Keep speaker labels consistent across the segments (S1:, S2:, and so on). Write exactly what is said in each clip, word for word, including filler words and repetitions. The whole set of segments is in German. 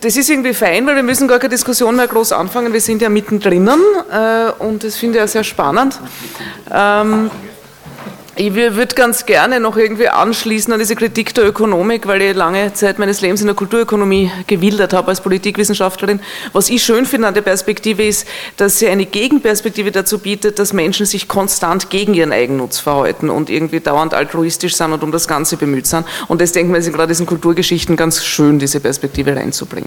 S1: das ist irgendwie fein, weil wir müssen gar keine Diskussion mehr groß anfangen, wir sind ja mittendrin äh, und das finde ich ja sehr spannend. Ähm, Ich würde ganz gerne noch irgendwie anschließen an diese Kritik der Ökonomik, weil ich lange Zeit meines Lebens in der Kulturökonomie gewildert habe als Politikwissenschaftlerin. Was ich schön finde an der Perspektive ist, dass sie eine Gegenperspektive dazu bietet, dass Menschen sich konstant gegen ihren Eigennutz verhalten und irgendwie dauernd altruistisch sind und um das Ganze bemüht sind. Und das denke ich mir, ist gerade in diesen Kulturgeschichten ganz schön, diese Perspektive reinzubringen.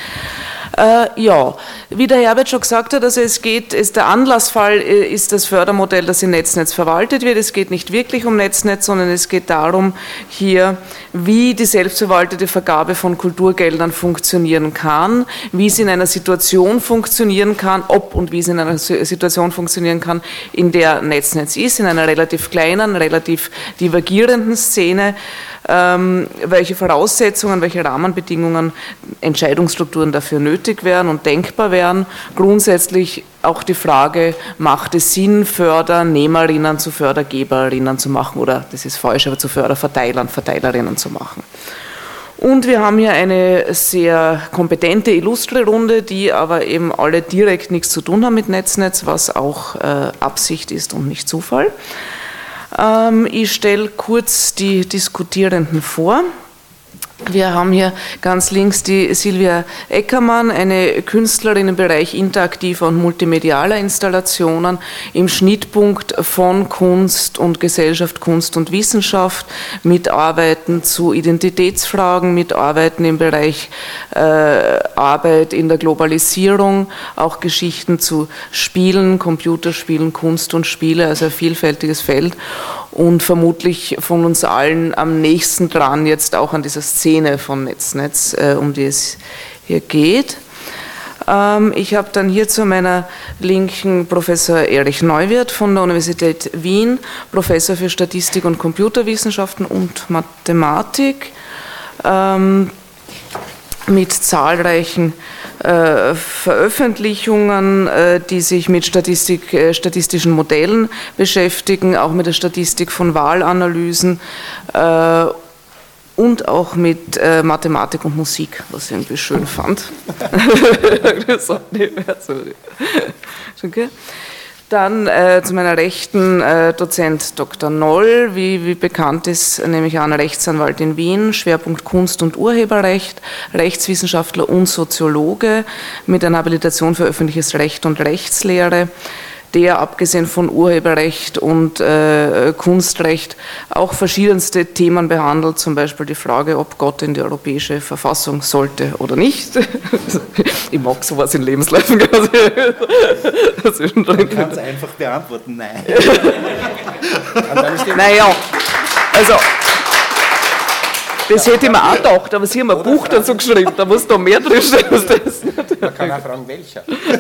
S1: Äh, ja, wie der Herbert schon gesagt hat, also es geht, es, der Anlassfall ist das Fördermodell, das in Netznetz verwaltet wird. Es geht nicht wirklich um Netznetz, sondern es geht darum, hier, wie die selbstverwaltete Vergabe von Kulturgeldern funktionieren kann, wie sie in einer Situation funktionieren kann, ob und wie sie in einer Situation funktionieren kann, in der Netznetz ist, in einer relativ kleinen, relativ divergierenden Szene, ähm, welche Voraussetzungen, welche Rahmenbedingungen, Entscheidungsstrukturen dafür nötig wären und denkbar wären. Grundsätzlich auch die Frage, macht es Sinn, Fördernehmerinnen zu Fördergeberinnen zu machen oder, das ist falsch, aber zu Förderverteilern, Verteilerinnen zu machen. Und wir haben hier eine sehr kompetente, illustre Runde, die aber eben alle direkt nichts zu tun haben mit Netznetz, was auch äh, Absicht ist und nicht Zufall. Ähm, ich stelle kurz die Diskutierenden vor. Wir haben hier ganz links die Silvia Eckermann, eine Künstlerin im Bereich interaktiver und multimedialer Installationen im Schnittpunkt von Kunst und Gesellschaft, Kunst und Wissenschaft, mit Arbeiten zu Identitätsfragen, mit Arbeiten im Bereich äh, Arbeit in der Globalisierung, auch Geschichten zu Spielen, Computerspielen, Kunst und Spiele, also ein vielfältiges Feld. Und vermutlich von uns allen am nächsten dran jetzt auch an dieser Szene von Netznetz, äh, um die es hier geht. Ähm, ich habe dann hier zu meiner Linken Professor Erich Neuwirth von der Universität Wien, Professor für Statistik und Computerwissenschaften und Mathematik, ähm, mit zahlreichen äh, Veröffentlichungen, äh, die sich mit Statistik, äh, statistischen Modellen beschäftigen, auch mit der Statistik von Wahlanalysen äh, und auch mit äh, Mathematik und Musik, was ich irgendwie schön fand. Okay. Dann äh, zu meiner Rechten äh, Dozent Doktor Noll, wie, wie bekannt ist, nehme ich an, Rechtsanwalt in Wien, Schwerpunkt Kunst- und Urheberrecht, Rechtswissenschaftler und Soziologe mit einer Habilitation für öffentliches Recht und Rechtslehre, der abgesehen von Urheberrecht und äh, Kunstrecht auch verschiedenste Themen behandelt, zum Beispiel die Frage, ob Gott in die europäische Verfassung sollte oder nicht. Ich mag sowas in Lebensläufen. Man
S2: kann es einfach beantworten, nein.
S1: Naja, also das hätte ich mir auch gedacht, aber Sie haben ein Buch dazu geschrieben, da muss da mehr drinstehen als das.
S2: Man kann auch fragen, welcher.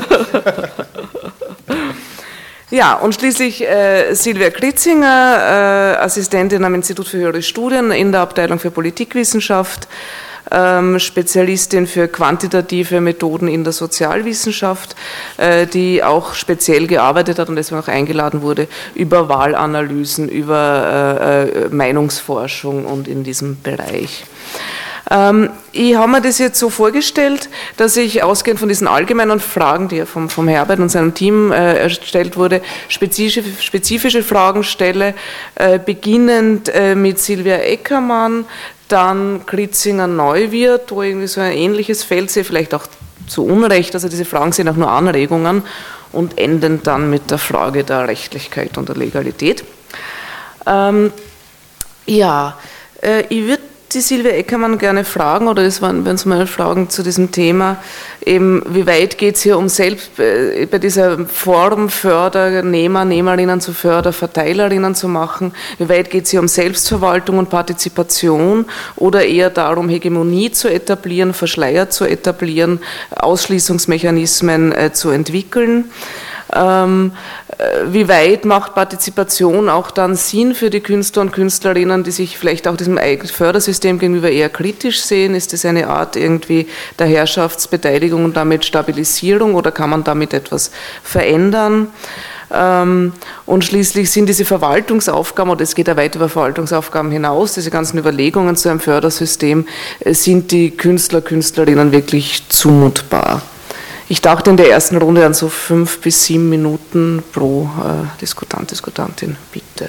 S1: Ja, und schließlich äh, Silvia Kritzinger, äh, Assistentin am Institut für höhere Studien in der Abteilung für Politikwissenschaft, ähm, Spezialistin für quantitative Methoden in der Sozialwissenschaft, äh, die auch speziell gearbeitet hat und deswegen auch eingeladen wurde, über Wahlanalysen, über äh, äh, Meinungsforschung und in diesem Bereich. Ähm, ich habe mir das jetzt so vorgestellt, dass ich ausgehend von diesen allgemeinen Fragen, die ja vom, vom Herbert und seinem Team äh, erstellt wurde, spezifische, spezifische Fragen stelle, äh, beginnend äh, mit Silvia Eckermann, dann Kritzinger Neuwirth, wo irgendwie so ein ähnliches Feld sehe, vielleicht auch zu Unrecht, also diese Fragen sind auch nur Anregungen, und enden dann mit der Frage der Rechtlichkeit und der Legalität. Ähm, ja, äh, ich würde die Silvia Eckermann gerne fragen, oder das waren, wenn es mal Fragen zu diesem Thema, eben, wie weit geht es hier um selbst, äh, bei dieser Form Fördernehmer, Nehmerinnen zu Förderverteilerinnen zu machen, wie weit geht es hier um Selbstverwaltung und Partizipation oder eher darum, Hegemonie zu etablieren, Verschleier zu etablieren, Ausschließungsmechanismen äh, zu entwickeln. Ähm, wie weit macht Partizipation auch dann Sinn für die Künstler und Künstlerinnen, die sich vielleicht auch diesem Fördersystem gegenüber eher kritisch sehen? Ist das eine Art irgendwie der Herrschaftsbeteiligung und damit Stabilisierung oder kann man damit etwas verändern? Und schließlich sind diese Verwaltungsaufgaben, oder es geht ja weit über Verwaltungsaufgaben hinaus, diese ganzen Überlegungen zu einem Fördersystem, sind die Künstler, Künstlerinnen wirklich zumutbar. Ich dachte in der ersten Runde an so fünf bis sieben Minuten pro äh, Diskutant, Diskutantin, bitte.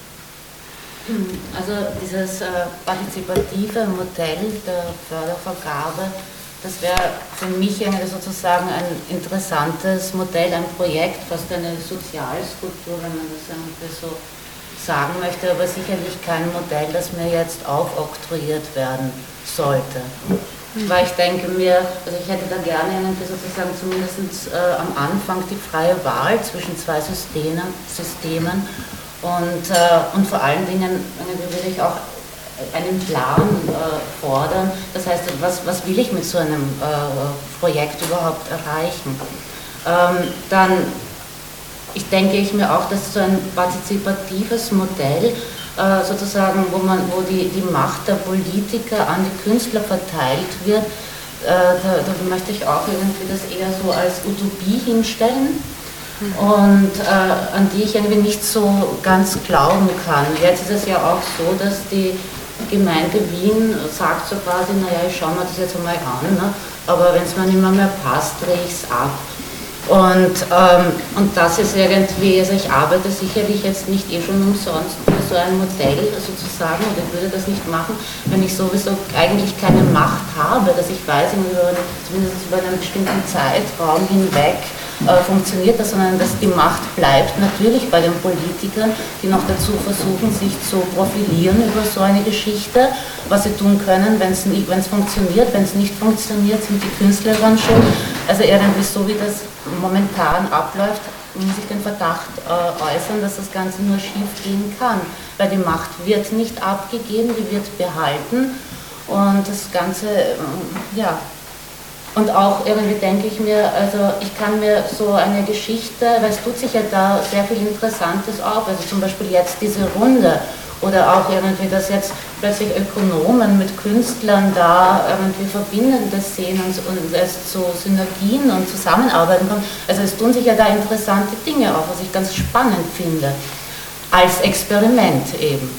S3: Also dieses äh, partizipative Modell der Fördervergabe, das wäre für mich sozusagen ein interessantes Modell, ein Projekt, fast eine Sozialskulptur, wenn man das so sagen möchte, aber sicherlich kein Modell, das mir jetzt aufoktroyiert werden sollte. Weil ich denke mir, also ich hätte da gerne sozusagen zumindest äh, am Anfang die freie Wahl zwischen zwei Systemen, Systemen und, äh, und vor allen Dingen würde ich auch einen Plan äh, fordern, das heißt, was, was will ich mit so einem äh, Projekt überhaupt erreichen? Ähm, dann, ich denke ich mir auch, dass so ein partizipatives Modell äh, sozusagen, wo, man, wo die, die Macht der Politiker an die Künstler verteilt wird, äh, da, da möchte ich auch irgendwie das eher so als Utopie hinstellen. Und äh, an die ich irgendwie nicht so ganz glauben kann. Jetzt ist es ja auch so, dass die Gemeinde Wien sagt so quasi, naja, ich schaue mir das jetzt einmal an, ne? Aber wenn es mir nicht mehr, mehr passt, drehe ich es ab. Und, ähm, und das ist irgendwie, also ich arbeite sicherlich jetzt nicht eh schon umsonst für so ein Modell sozusagen, und ich würde das nicht machen, wenn ich sowieso eigentlich keine Macht habe, dass ich weiß, über, zumindest über einen bestimmten Zeitraum hinweg äh, funktioniert das, sondern dass die Macht bleibt natürlich bei den Politikern, die noch dazu versuchen, sich zu profilieren über so eine Geschichte, was sie tun können, wenn es funktioniert, wenn es nicht funktioniert, sind die Künstler dann schon, also irgendwie so wie das momentan abläuft, muss ich den Verdacht äh, äußern, dass das Ganze nur schief gehen kann, weil die Macht wird nicht abgegeben, die wird behalten und das Ganze, äh, ja, und auch irgendwie denke ich mir, also ich kann mir so eine Geschichte, weil es tut sich ja da sehr viel Interessantes auf, also zum Beispiel jetzt diese Runde, oder auch irgendwie, dass jetzt plötzlich Ökonomen mit Künstlern da irgendwie Verbindendes sehen und, und es zu Synergien und Zusammenarbeiten kommt. Also es tun sich ja da interessante Dinge auf, was ich ganz spannend finde, als Experiment eben.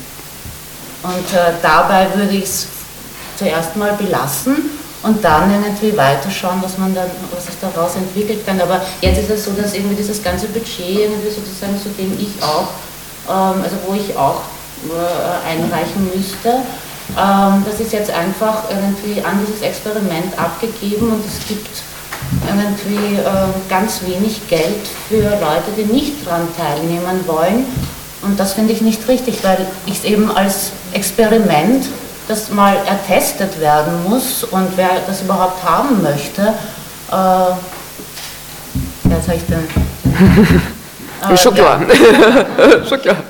S3: Und äh, dabei würde ich es zuerst mal belassen und dann irgendwie weiterschauen, was man dann, was sich daraus entwickelt kann. Aber jetzt ist es so, dass irgendwie dieses ganze Budget irgendwie sozusagen, zu dem ich auch, ähm, also wo ich auch einreichen müsste. Das ist jetzt einfach irgendwie an dieses Experiment abgegeben und es gibt irgendwie ganz wenig Geld für Leute, die nicht daran teilnehmen wollen. Und das finde ich nicht richtig, weil ich es eben als Experiment, das mal ertestet werden muss und wer das überhaupt haben möchte, äh, ja, jetzt habe ich den... Äh,
S1: Schon klar. Schon klar.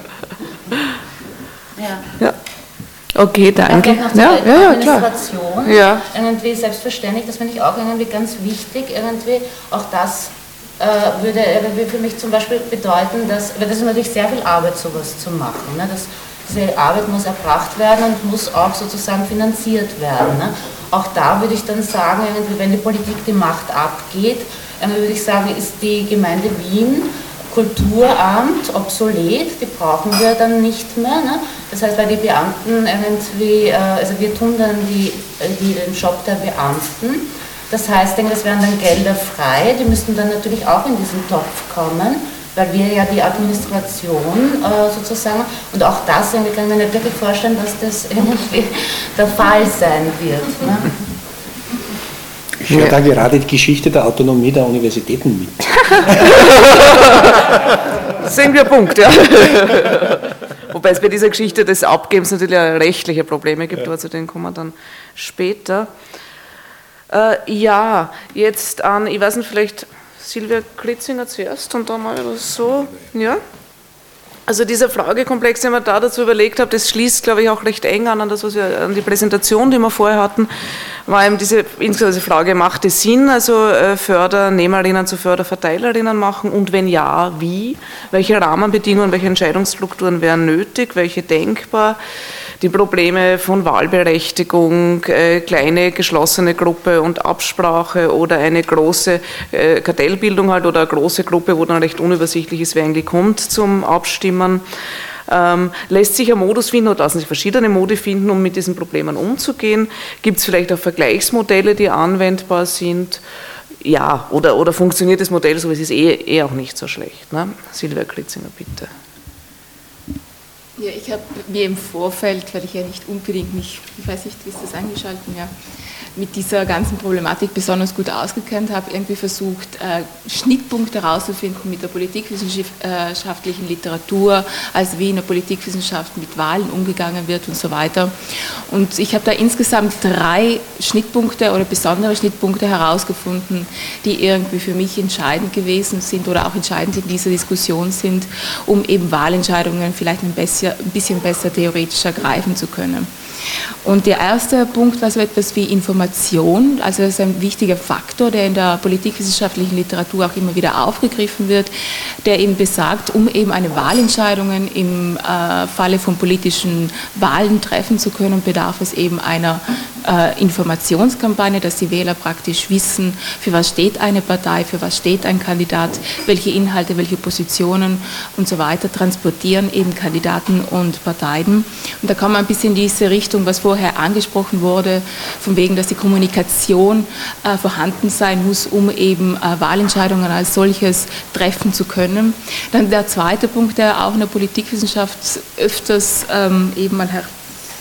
S3: Ja.
S1: Ja. Okay, danke.
S3: Noch
S1: ja,
S3: die
S1: ja, ja,
S3: Administration,
S1: klar. Ja.
S3: irgendwie selbstverständlich, das finde ich auch irgendwie ganz wichtig, irgendwie auch das äh, würde irgendwie für mich zum Beispiel bedeuten, dass, weil das ist natürlich sehr viel Arbeit, sowas zu machen, ne? Das, diese Arbeit muss erbracht werden und muss auch sozusagen finanziert werden, ne? Auch da würde ich dann sagen, irgendwie, wenn die Politik die Macht abgeht, würde ich sagen, ist die Gemeinde Wien Kulturamt obsolet, die brauchen wir dann nicht mehr. Ne? Das heißt, weil die Beamten irgendwie, also wir tun dann die, die, den Job der Beamten. Das heißt, das wären dann Gelder frei, die müssten dann natürlich auch in diesen Topf kommen, weil wir ja die Administration äh, sozusagen, und auch das irgendwie kann ich mir nicht wirklich vorstellen, dass das irgendwie der Fall sein wird. Ne?
S4: Ich höre da gerade die Geschichte der Autonomie der Universitäten mit.
S1: Das ist irgendwie ein Punkt, ja. Wobei es bei dieser Geschichte des Abgebens natürlich auch rechtliche Probleme gibt, ja. Aber zu denen kommen wir dann später. Äh, ja, jetzt an, ich weiß nicht, vielleicht Silvia Klitzinger zuerst und dann mal so, ja. Also dieser Fragekomplex, den wir da dazu überlegt haben, das schließt, glaube ich, auch recht eng an, an das, was wir, an die Präsentation, die wir vorher hatten, war eben diese, insgesamt die Frage, macht es Sinn, also Fördernehmerinnen zu Förderverteilerinnen machen und wenn ja, wie? Welche Rahmenbedingungen, welche Entscheidungsstrukturen wären nötig, welche denkbar? die Probleme von Wahlberechtigung, äh, kleine geschlossene Gruppe und Absprache oder eine große äh, Kartellbildung halt oder eine große Gruppe, wo dann recht unübersichtlich ist, wer eigentlich kommt zum Abstimmen. Ähm, lässt sich ein Modus finden oder lassen sich verschiedene Modi finden, um mit diesen Problemen umzugehen? Gibt es vielleicht auch Vergleichsmodelle, die anwendbar sind? Ja, oder, oder funktioniert das Modell so, wie es ist, eh, eh auch nicht so schlecht. Ne? Silvia Kritzinger, bitte.
S5: Ja, ich habe mir im Vorfeld, weil ich ja nicht unbedingt mich, ich weiß nicht, wie ist das eingeschaltet, ja, mit dieser ganzen Problematik besonders gut ausgekannt habe, irgendwie versucht, äh, Schnittpunkte herauszufinden mit der politikwissenschaftlichen Literatur, also wie in der Politikwissenschaft mit Wahlen umgegangen wird und so weiter. Und ich habe da insgesamt drei Schnittpunkte oder besondere Schnittpunkte herausgefunden, die irgendwie für mich entscheidend gewesen sind oder auch entscheidend in dieser Diskussion sind, um eben Wahlentscheidungen vielleicht ein bisschen, ein bisschen besser theoretisch ergreifen zu können. Und der erste Punkt war so etwas wie Information, also das ist ein wichtiger Faktor, der in der politikwissenschaftlichen Literatur auch immer wieder aufgegriffen wird, der eben besagt, um eben eine Wahlentscheidung im äh, Falle von politischen Wahlen treffen zu können, bedarf es eben einer äh, Informationskampagne, dass die Wähler praktisch wissen, für was steht eine Partei, für was steht ein Kandidat, welche Inhalte, welche Positionen und so weiter transportieren eben Kandidaten und Parteien. Und da kann man ein bisschen in diese Richtung, was vorher angesprochen wurde, von wegen, dass die Kommunikation äh, vorhanden sein muss, um eben äh, Wahlentscheidungen als solches treffen zu können. Dann der zweite Punkt, der auch in der Politikwissenschaft öfters ähm, eben mal her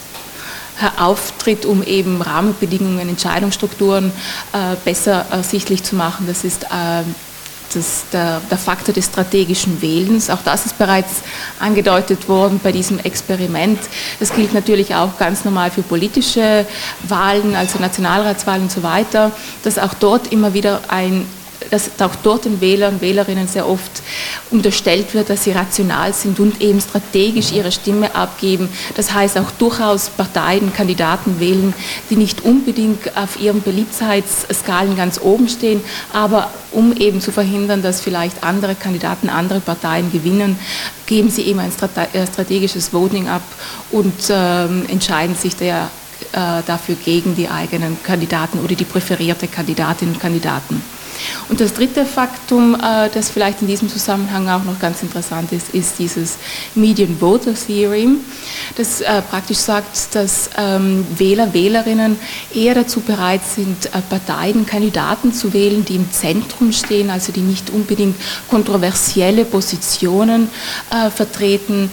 S5: auftritt, um eben Rahmenbedingungen, Entscheidungsstrukturen äh, besser ersichtlich zu machen, das ist äh, Das, der, der Faktor des strategischen Wählens. Auch das ist bereits angedeutet worden bei diesem Experiment. Das gilt natürlich auch ganz normal für politische Wahlen, also Nationalratswahlen und so weiter, dass auch dort immer wieder ein dass auch dort den Wählern und Wählerinnen sehr oft unterstellt wird, dass sie rational sind und eben strategisch ihre Stimme abgeben. Das heißt auch durchaus Parteien, Kandidaten wählen, die nicht unbedingt auf ihren Beliebtheitsskalen ganz oben stehen, aber um eben zu verhindern, dass vielleicht andere Kandidaten, andere Parteien gewinnen, geben sie eben ein strategisches Voting ab und ähm, entscheiden sich der, äh, dafür gegen die eigenen Kandidaten oder die präferierte Kandidatinnen und Kandidaten. Und das dritte Faktum, das vielleicht in diesem Zusammenhang auch noch ganz interessant ist, ist dieses Median Voter Theorem, das praktisch sagt, dass Wähler, Wählerinnen eher dazu bereit sind, Parteien, Kandidaten zu wählen, die im Zentrum stehen, also die nicht unbedingt kontroversielle Positionen vertreten,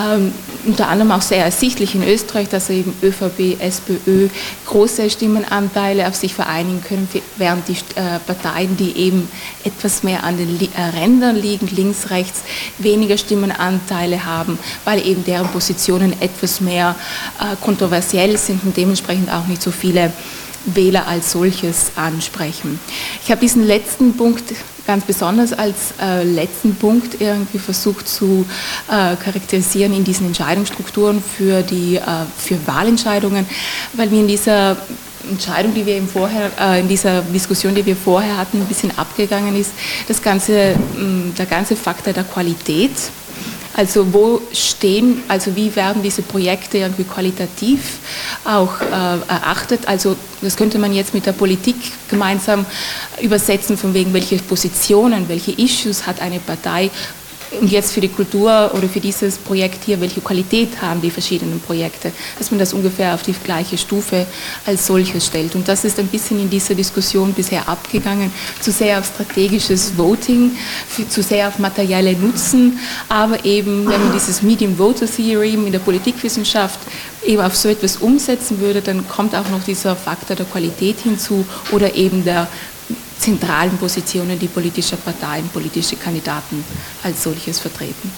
S5: unter anderem auch sehr ersichtlich in Österreich, dass eben ÖVP, SPÖ große Stimmenanteile auf sich vereinigen können, während die Parteien, die eben etwas mehr an den Rändern liegen, links, rechts, weniger Stimmenanteile haben, weil eben deren Positionen etwas mehr äh, kontroversiell sind und dementsprechend auch nicht so viele Wähler als solches ansprechen. Ich habe diesen letzten Punkt ganz besonders als äh, letzten Punkt irgendwie versucht zu äh, charakterisieren in diesen Entscheidungsstrukturen für, die, äh, für Wahlentscheidungen, weil wir in dieser Entscheidung, die wir eben vorher, äh, in dieser Diskussion, die wir vorher hatten, ein bisschen abgegangen ist, das ganze, mh, der ganze Faktor der Qualität. Also wo stehen, also wie werden diese Projekte irgendwie qualitativ auch äh, erachtet? Also das könnte man jetzt mit der Politik gemeinsam übersetzen, von wegen welche Positionen, welche Issues hat eine Partei. Und jetzt für die Kultur oder für dieses Projekt hier, welche Qualität haben die verschiedenen Projekte, dass man das ungefähr auf die gleiche Stufe als solches stellt. Und das ist ein bisschen in dieser Diskussion bisher abgegangen, zu sehr auf strategisches Voting, zu sehr auf materielle Nutzen, aber eben, wenn man dieses Medium Voter Theorem in der Politikwissenschaft eben auf so etwas umsetzen würde, dann kommt auch noch dieser Faktor der Qualität hinzu oder eben der zentralen Positionen, die politische Parteien, politische Kandidaten als solches vertreten.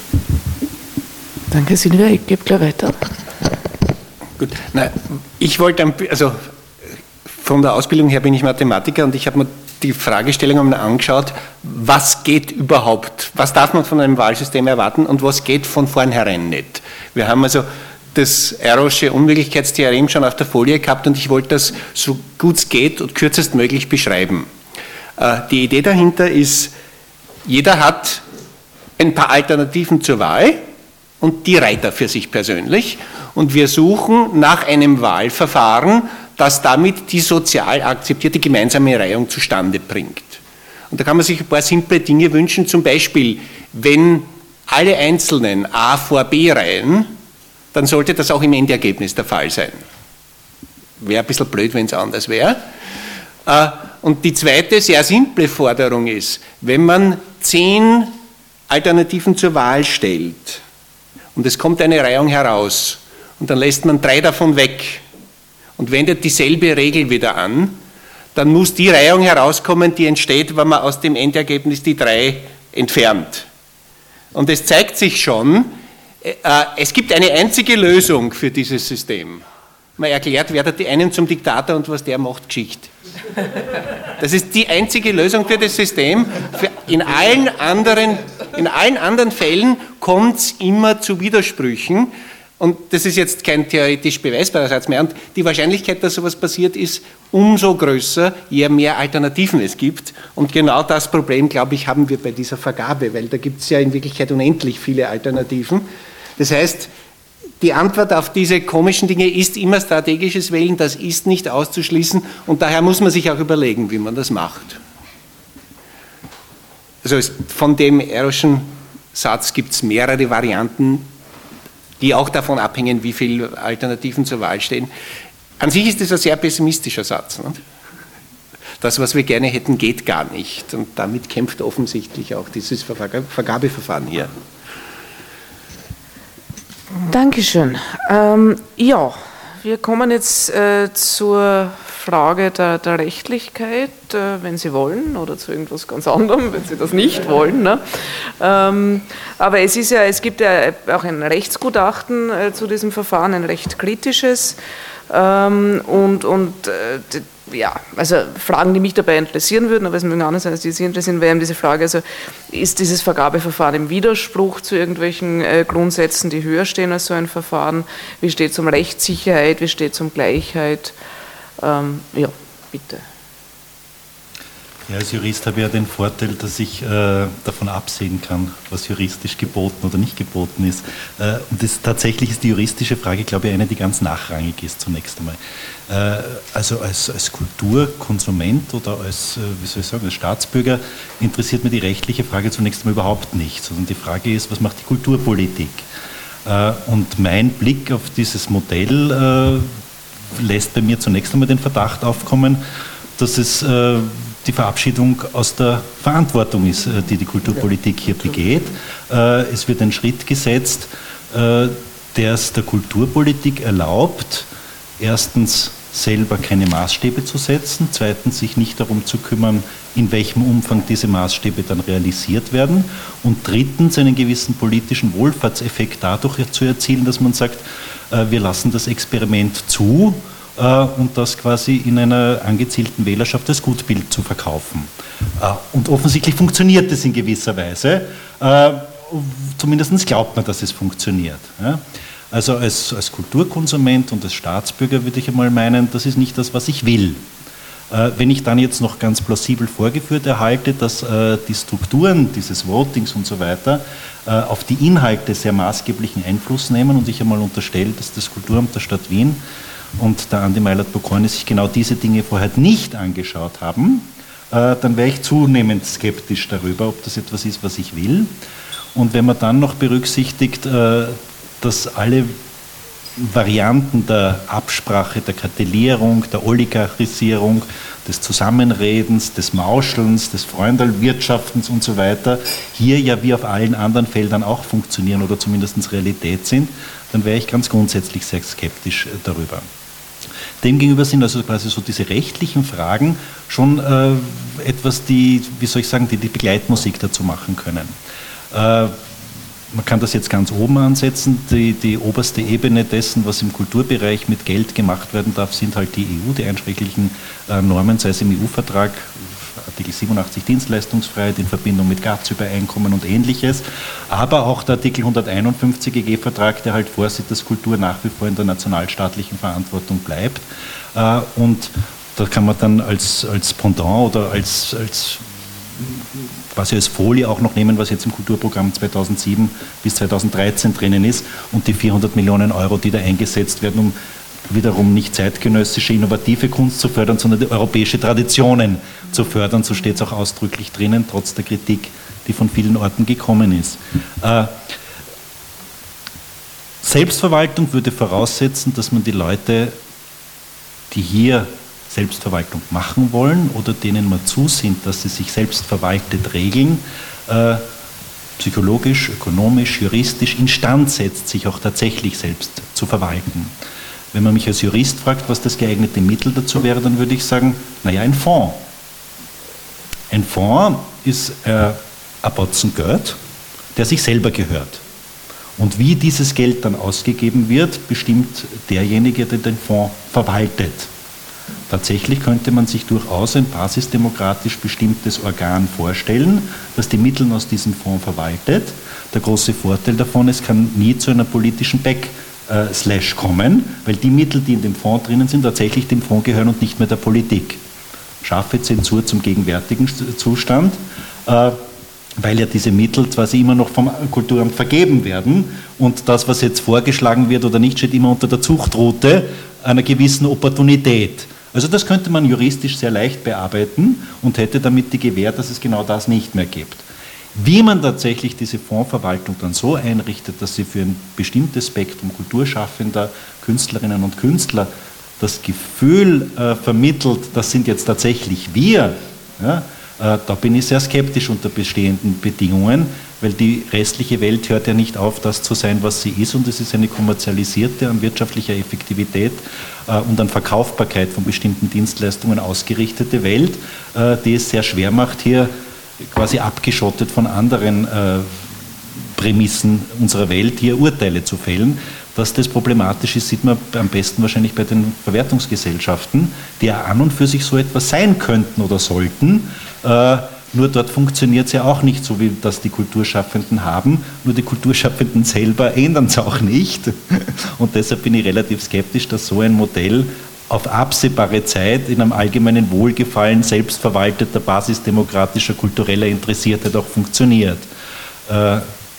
S1: Danke, Silvia. Ich gebe gleich weiter.
S4: Gut, na, ich wollte, also von der Ausbildung her bin ich Mathematiker und ich habe mir die Fragestellungen angeschaut, was geht überhaupt, was darf man von einem Wahlsystem erwarten und was geht von vornherein nicht. Wir haben also das Arrowsche Unmöglichkeitstheorem schon auf der Folie gehabt und ich wollte das so gut es geht und kürzestmöglich beschreiben. Die Idee dahinter ist, jeder hat ein paar Alternativen zur Wahl und die Reiter für sich persönlich. Und wir suchen nach einem Wahlverfahren, das damit die sozial akzeptierte gemeinsame Reihung zustande bringt. Und da kann man sich ein paar simple Dinge wünschen, zum Beispiel, wenn alle Einzelnen A vor B reihen, dann sollte das auch im Endergebnis der Fall sein. Wäre ein bisschen blöd, wenn es anders wäre. Und die zweite sehr simple Forderung ist, wenn man zehn Alternativen zur Wahl stellt und es kommt eine Reihung heraus und dann lässt man drei davon weg und wendet dieselbe Regel wieder an, dann muss die Reihung herauskommen, die entsteht, wenn man aus dem Endergebnis die drei entfernt. Und es zeigt sich schon, äh, es gibt eine einzige Lösung für dieses System. Man erklärt, wer da die einen zum Diktator und was der macht, Geschichte. Das ist die einzige Lösung für das System. Für in, allen anderen, in allen anderen Fällen kommt es immer zu Widersprüchen. Und das ist jetzt kein theoretisch beweisbarer Satz mehr. Und die Wahrscheinlichkeit, dass sowas passiert, ist umso größer, je mehr Alternativen es gibt. Und genau das Problem, glaube ich, haben wir bei dieser Vergabe, weil da gibt es ja in Wirklichkeit unendlich viele Alternativen. Das heißt, die Antwort auf diese komischen Dinge ist immer strategisches Wählen, das ist nicht auszuschließen und daher muss man sich auch überlegen, wie man das macht. Also von dem Eroschen Satz gibt es mehrere Varianten, die auch davon abhängen, wie viele Alternativen zur Wahl stehen. An sich ist das ein sehr pessimistischer Satz. Ne? Das, was wir gerne hätten, geht gar nicht. Und damit kämpft offensichtlich auch dieses Vergabeverfahren hier.
S1: Dankeschön. Ähm, ja, wir kommen jetzt äh, zur Frage der, der Rechtlichkeit, äh, wenn Sie wollen, oder zu irgendwas ganz anderem, wenn Sie das nicht wollen. Ne? Ähm, aber es ist ja, es gibt ja auch ein Rechtsgutachten äh, zu diesem Verfahren, ein recht kritisches. Ähm, und und äh, ja, also Fragen, die mich dabei interessieren würden, aber es mögen andere sein, als die Sie interessieren, wäre eben diese Frage, also ist dieses Vergabeverfahren im Widerspruch zu irgendwelchen äh, Grundsätzen, die höher stehen als so ein Verfahren? Wie steht es um Rechtssicherheit, wie steht es um Gleichheit? Ähm, ja, bitte.
S6: Ja, als Jurist habe ich ja den Vorteil, dass ich äh, davon absehen kann, was juristisch geboten oder nicht geboten ist. Äh, und das, tatsächlich ist die juristische Frage, glaube ich, eine, die ganz nachrangig ist zunächst einmal. Äh, also als, als Kulturkonsument oder als, äh, wie soll ich sagen, als Staatsbürger interessiert mir die rechtliche Frage zunächst einmal überhaupt nicht, sondern die Frage ist, was macht die Kulturpolitik? Äh, und mein Blick auf dieses Modell äh, lässt bei mir zunächst einmal den Verdacht aufkommen, dass es äh, die Verabschiedung aus der Verantwortung ist, die die Kulturpolitik hier begeht. Es wird ein Schritt gesetzt, der es der Kulturpolitik erlaubt, erstens selber keine Maßstäbe zu setzen, zweitens sich nicht darum zu kümmern, in welchem Umfang diese Maßstäbe dann realisiert werden und drittens einen gewissen politischen Wohlfahrtseffekt dadurch zu erzielen, dass man sagt, wir lassen das Experiment zu, und das quasi in einer angezielten Wählerschaft als Gutbild zu verkaufen. Und offensichtlich funktioniert das in gewisser Weise. Zumindest glaubt man, dass es funktioniert. Also als, als Kulturkonsument und als Staatsbürger würde ich einmal meinen, das ist nicht das, was ich will. Wenn ich dann jetzt noch ganz plausibel vorgeführt erhalte, dass die Strukturen dieses Votings und so weiter auf die Inhalte sehr maßgeblichen Einfluss nehmen und ich einmal unterstelle, dass das Kulturamt der Stadt Wien und der Andi Meilert-Bokorny sich genau diese Dinge vorher nicht angeschaut haben, äh, dann wäre ich zunehmend skeptisch darüber, ob das etwas ist, was ich will. Und wenn man dann noch berücksichtigt, äh, dass alle Varianten der Absprache, der Kartellierung, der Oligarchisierung, des Zusammenredens, des Mauschelns, des Freundelwirtschaftens und so weiter hier ja wie auf allen anderen Feldern auch funktionieren oder zumindest Realität sind, dann wäre ich ganz grundsätzlich sehr skeptisch darüber. Demgegenüber sind also quasi so diese rechtlichen Fragen schon äh, etwas, die, wie soll ich sagen, die die Begleitmusik dazu machen können. Äh, man kann das jetzt ganz oben ansetzen, die, die oberste Ebene dessen, was im Kulturbereich mit Geld gemacht werden darf, sind halt die E U, die einschlägigen äh, Normen, sei es im E U-Vertrag, Artikel siebenundachtzig Dienstleistungsfreiheit in Verbindung mit G A T S-Übereinkommen und Ähnliches, aber auch der Artikel hunderteinundfünfzig E G-Vertrag, der halt vorsieht, dass Kultur nach wie vor in der nationalstaatlichen Verantwortung bleibt. Und da kann man dann als, als Pendant oder als, als quasi als Folie auch noch nehmen, was jetzt im Kulturprogramm zweitausendsieben bis zweitausenddreizehn drinnen ist und die vierhundert Millionen Euro, die da eingesetzt werden, um wiederum nicht zeitgenössische, innovative Kunst zu fördern, sondern die europäische Traditionen zu fördern. So steht es auch ausdrücklich drinnen, trotz der Kritik, die von vielen Orten gekommen ist. Äh, Selbstverwaltung würde voraussetzen, dass man die Leute, die hier Selbstverwaltung machen wollen oder denen man zusinnt, dass sie sich selbst verwaltet regeln, äh, psychologisch, ökonomisch, juristisch instand setzt, sich auch tatsächlich selbst zu verwalten. Wenn man mich als Jurist fragt, was das geeignete Mittel dazu wäre, dann würde ich sagen, naja, ein Fonds. Ein Fonds ist äh, ein Batzen Geld, der sich selber gehört. Und wie dieses Geld dann ausgegeben wird, bestimmt derjenige, der den Fonds verwaltet. Tatsächlich könnte man sich durchaus ein basisdemokratisch bestimmtes Organ vorstellen, das die Mittel aus diesem Fonds verwaltet. Der große Vorteil davon, es kann nie zu einer politischen Backslash kommen, weil die Mittel, die in dem Fonds drinnen sind, tatsächlich dem Fonds gehören und nicht mehr der Politik. Scharfe Zensur zum gegenwärtigen Zustand, weil ja diese Mittel quasi immer noch vom Kulturamt vergeben werden und das, was jetzt vorgeschlagen wird oder nicht, steht immer unter der Zuchtroute einer gewissen Opportunität. Also das könnte man juristisch sehr leicht bearbeiten und hätte damit die Gewähr, dass es genau das nicht mehr gibt. Wie man tatsächlich diese Fondsverwaltung dann so einrichtet, dass sie für ein bestimmtes Spektrum kulturschaffender Künstlerinnen und Künstler das Gefühl äh, vermittelt, das sind jetzt tatsächlich wir, ja, äh, da bin ich sehr skeptisch unter bestehenden Bedingungen, weil die restliche Welt hört ja nicht auf, das zu sein, was sie ist, und es ist eine kommerzialisierte, an wirtschaftlicher Effektivität äh, und an Verkaufbarkeit von bestimmten Dienstleistungen ausgerichtete Welt, äh, die es sehr schwer macht, hier quasi abgeschottet von anderen äh, Prämissen unserer Welt, hier Urteile zu fällen. Dass das problematisch ist, sieht man am besten wahrscheinlich bei den Verwertungsgesellschaften, die ja an und für sich so etwas sein könnten oder sollten. Äh, nur dort funktioniert es ja auch nicht so, wie das die Kulturschaffenden haben. Nur die Kulturschaffenden selber ändern es auch nicht. Und deshalb bin ich relativ skeptisch, dass so ein Modell auf absehbare Zeit in einem allgemeinen Wohlgefallen selbstverwalteter, basisdemokratischer, kultureller Interessiertheit auch funktioniert. Äh,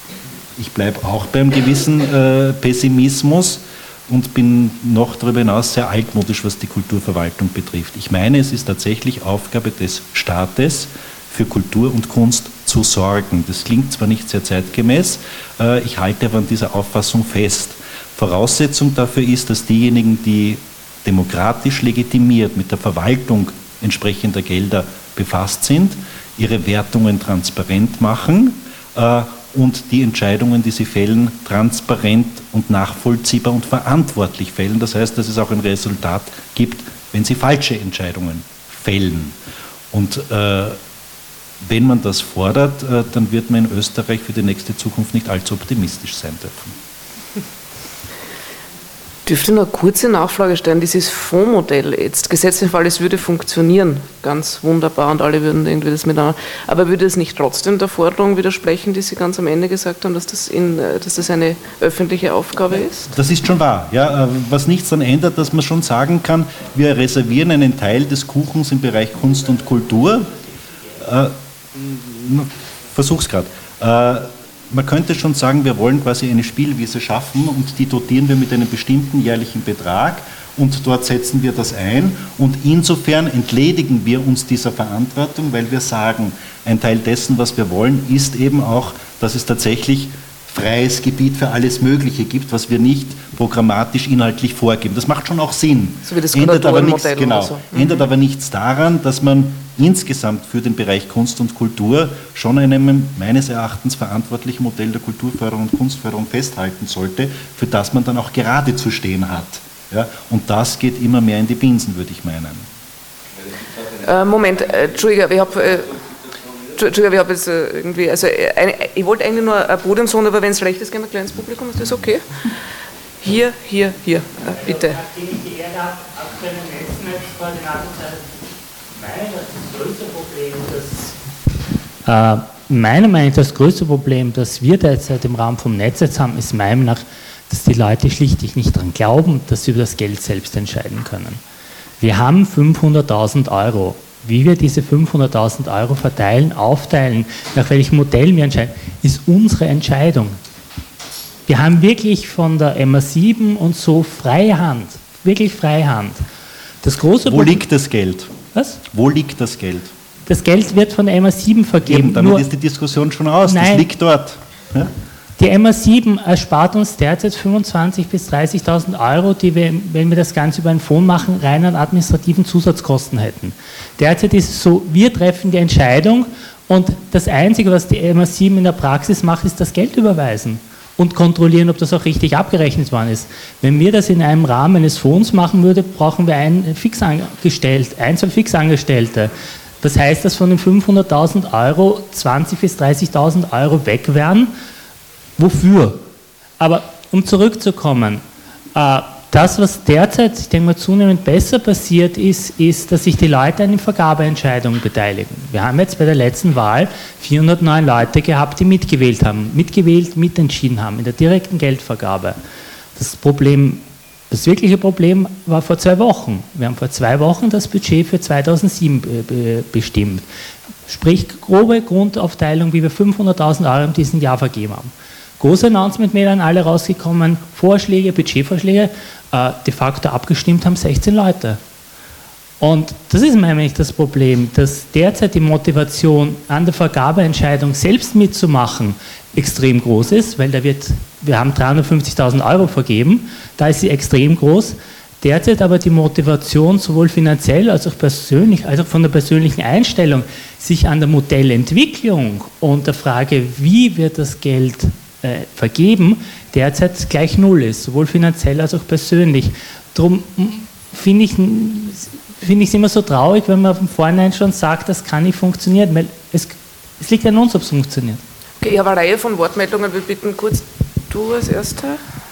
S6: Ich bleibe auch beim gewissen äh, Pessimismus und bin noch darüber hinaus sehr altmodisch, was die Kulturverwaltung betrifft. Ich meine, es ist tatsächlich Aufgabe des Staates, für Kultur und Kunst zu sorgen. Das klingt zwar nicht sehr zeitgemäß, äh, ich halte aber an dieser Auffassung fest. Voraussetzung dafür ist, dass diejenigen, die demokratisch legitimiert mit der Verwaltung entsprechender Gelder befasst sind, ihre Wertungen transparent machen, äh, und die Entscheidungen, die sie fällen, transparent und nachvollziehbar und verantwortlich fällen. Das heißt, dass es auch ein Resultat gibt, wenn sie falsche Entscheidungen fällen. Und äh, wenn man das fordert, äh, dann wird man in Österreich für die nächste Zukunft nicht allzu optimistisch sein dürfen.
S1: Dürfte noch eine kurze Nachfrage stellen, dieses Fondsmodell jetzt, gesetzt den Fall, es würde funktionieren, ganz wunderbar und alle würden irgendwie das miteinander, aber würde es nicht trotzdem der Forderung widersprechen, die Sie ganz am Ende gesagt haben, dass das, in, dass das eine öffentliche Aufgabe ist?
S6: Das ist schon wahr, ja, was nichts daran ändert, dass man schon sagen kann, wir reservieren einen Teil des Kuchens im Bereich Kunst und Kultur, äh, versuch's gerade, äh, man könnte schon sagen, wir wollen quasi eine Spielwiese schaffen und die dotieren wir mit einem bestimmten jährlichen Betrag und dort setzen wir das ein und insofern entledigen wir uns dieser Verantwortung, weil wir sagen, ein Teil dessen, was wir wollen, ist eben auch, dass es tatsächlich freies Gebiet für alles Mögliche gibt, was wir nicht programmatisch inhaltlich vorgeben. Das macht schon auch Sinn.
S1: So wie das
S6: ändert aber nichts, genau,
S1: so. mhm.
S6: ändert aber nichts daran, dass man insgesamt für den Bereich Kunst und Kultur schon einem meines Erachtens verantwortlichen Modell der Kulturförderung und Kunstförderung festhalten sollte, für das man dann auch gerade zu stehen hat. Ja? Und das geht immer mehr in die Binsen, würde ich meinen.
S1: Äh, Moment, äh, Entschuldigung, ich habe... Äh, Entschuldigung, ich habe jetzt äh, irgendwie, also eine, ich wollte eigentlich nur ein Podiumsrunde, aber wenn es recht ist, gehen wir gleich ins Publikum, ist das okay? Hier, hier, hier, äh, bitte.
S7: Nachdem ich die Ehre habe, aktuelle Netznetzkoordinator zu sein, meine, das größte Problem, das äh, meiner Meinung nach das größte Problem, das wir derzeit im Rahmen vom Netz jetzt haben, ist meiner Meinung nach, dass die Leute schlichtweg nicht daran glauben, dass sie über das Geld selbst entscheiden können. Wir haben fünfhunderttausend Euro Wie wir diese fünfhunderttausend Euro verteilen, aufteilen, nach welchem Modell wir entscheiden, ist unsere Entscheidung. Wir haben wirklich von der M A sieben und so freie Hand, wirklich freie Hand. Das große
S6: Wo liegt das Geld?
S7: Was?
S6: Wo liegt das Geld?
S7: Das Geld wird von der M A sieben vergeben.
S6: Eben, damit
S7: Nur,
S6: ist die Diskussion schon aus,
S7: nein,
S6: das liegt dort. Ja?
S7: Die M A sieben erspart uns derzeit fünfundzwanzigtausend bis dreißigtausend Euro, die wir, wenn wir das Ganze über einen Fonds machen, rein an administrativen Zusatzkosten hätten. Derzeit ist es so, wir treffen die Entscheidung und das Einzige, was die M A sieben in der Praxis macht, ist das Geld überweisen und kontrollieren, ob das auch richtig abgerechnet worden ist. Wenn wir das in einem Rahmen eines Fonds machen würden, brauchen wir einen Fixangestellten, ein, zwei Fixangestellte. Das heißt, dass von den fünfhunderttausend Euro zwanzigtausend bis dreißigtausend Euro weg wären. Wofür? Aber um zurückzukommen, äh, das, was derzeit, ich denke mal, zunehmend besser passiert ist, ist, dass sich die Leute an den Vergabeentscheidungen beteiligen. Wir haben jetzt bei der letzten Wahl vierhundertneun Leute gehabt, die mitgewählt haben, mitgewählt, mitentschieden haben in der direkten Geldvergabe. Das Problem, das wirkliche Problem war vor zwei Wochen. Wir haben vor zwei Wochen das Budget für zweitausendsieben bestimmt. Sprich, grobe Grundaufteilung, wie wir fünfhunderttausend Euro in diesem Jahr vergeben haben. Große Announcement-Mail an alle rausgekommen, Vorschläge, Budgetvorschläge, äh, de facto abgestimmt haben sechzehn Leute. Und das ist nämlich das Problem, dass derzeit die Motivation an der Vergabeentscheidung selbst mitzumachen extrem groß ist, weil da wird, wir haben dreihundertfünfzigtausend Euro vergeben, da ist sie extrem groß. Derzeit aber die Motivation sowohl finanziell als auch persönlich, als auch von der persönlichen Einstellung, sich an der Modellentwicklung und der Frage, wie wird das Geld äh, vergeben, derzeit gleich null ist, sowohl finanziell als auch persönlich. Darum finde ich finde ich es immer so traurig, wenn man von vornherein schon sagt, das kann nicht funktionieren, weil es, es liegt an uns, ob es funktioniert.
S1: Okay, ich habe eine Reihe von Wortmeldungen, wir bitten kurz, du als Erster.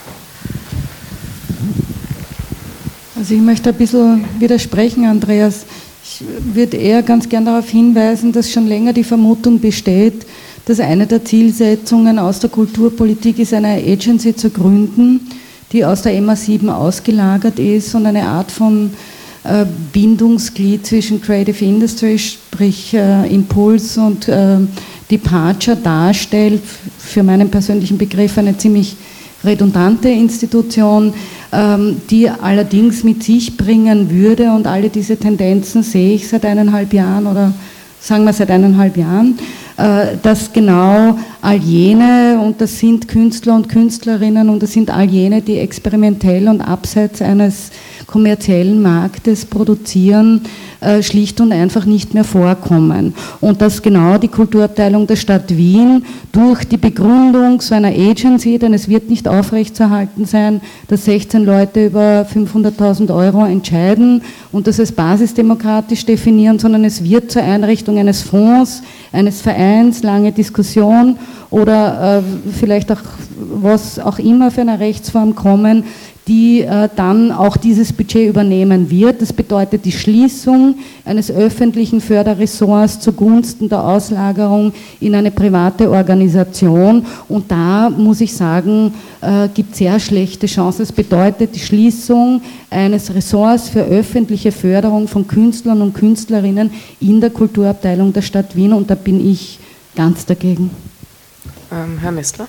S8: Also ich möchte ein bisschen widersprechen, Andreas. Ich würde eher ganz gern darauf hinweisen, dass schon länger die Vermutung besteht, dass eine der Zielsetzungen aus der Kulturpolitik ist, eine Agency zu gründen, die aus der M A sieben ausgelagert ist und eine Art von äh, Bindungsglied zwischen Creative Industry, sprich äh, Impuls und äh, Departure darstellt, für meinen persönlichen Begriff eine ziemlich redundante Institution, ähm, die allerdings mit sich bringen würde, und alle diese Tendenzen sehe ich seit eineinhalb Jahren oder sagen wir seit eineinhalb Jahren, äh, dass genau all jene, und das sind Künstler und Künstlerinnen und das sind all jene, die experimentell und abseits eines kommerziellen Marktes produzieren, äh, schlicht und einfach nicht mehr vorkommen. Und dass genau die Kulturabteilung der Stadt Wien durch die Begründung so einer Agency, denn es wird nicht aufrechtzuerhalten sein, dass sechzehn Leute über fünfhunderttausend Euro entscheiden und das als basisdemokratisch definieren, sondern es wird zur Einrichtung eines Fonds, eines Vereins, lange Diskussion oder äh, vielleicht auch was auch immer für eine Rechtsform kommen, die äh, dann auch dieses Budget übernehmen wird. Das bedeutet die Schließung eines öffentlichen Förderressorts zugunsten der Auslagerung in eine private Organisation. Und da muss ich sagen, äh, gibt es sehr schlechte Chancen. Das bedeutet die Schließung eines Ressorts für öffentliche Förderung von Künstlern und Künstlerinnen in der Kulturabteilung der Stadt Wien. Und da bin ich ganz dagegen.
S1: Ähm, Herr Messler.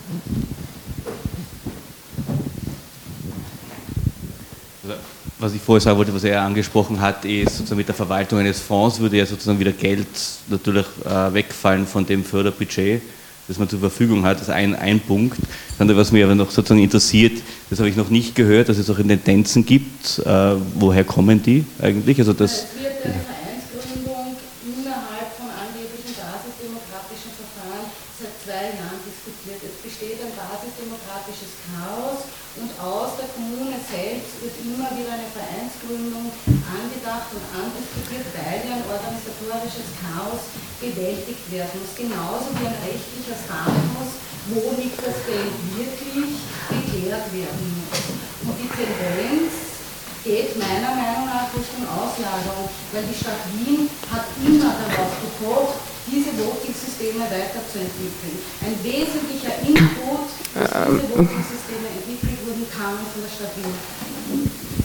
S9: Was ich vorher sagen wollte, was er angesprochen hat, ist sozusagen mit der Verwaltung eines Fonds würde ja sozusagen wieder Geld natürlich äh, wegfallen von dem Förderbudget, das man zur Verfügung hat. Das ist ein, ein Punkt. Dann, was mich aber noch sozusagen interessiert, das habe ich noch nicht gehört, dass es auch Tendenzen gibt. Äh, woher kommen die eigentlich? Also das,
S8: es wird eine Vereinsgründung innerhalb von angeblichen basisdemokratischen Verfahren seit zwei Jahren diskutiert. Es besteht ein basisdemokratisches Chaos. Und aus der Kommune selbst wird immer wieder eine Vereinsgründung angedacht und andiskutiert, weil ja ein organisatorisches Chaos bewältigt werden muss. Genauso wie ein rechtliches Chaos, wo liegt das Geld wirklich, geklärt werden muss. Und die Tendenz geht meiner Meinung nach Richtung Auslagerung, weil die Stadt Wien hat immer darauf gepocht, diese Voting-Systeme weiterzuentwickeln. Ein wesentlicher Input, dass diese Voting-Systeme entwickelt wurden, kam von der Stadt Wien.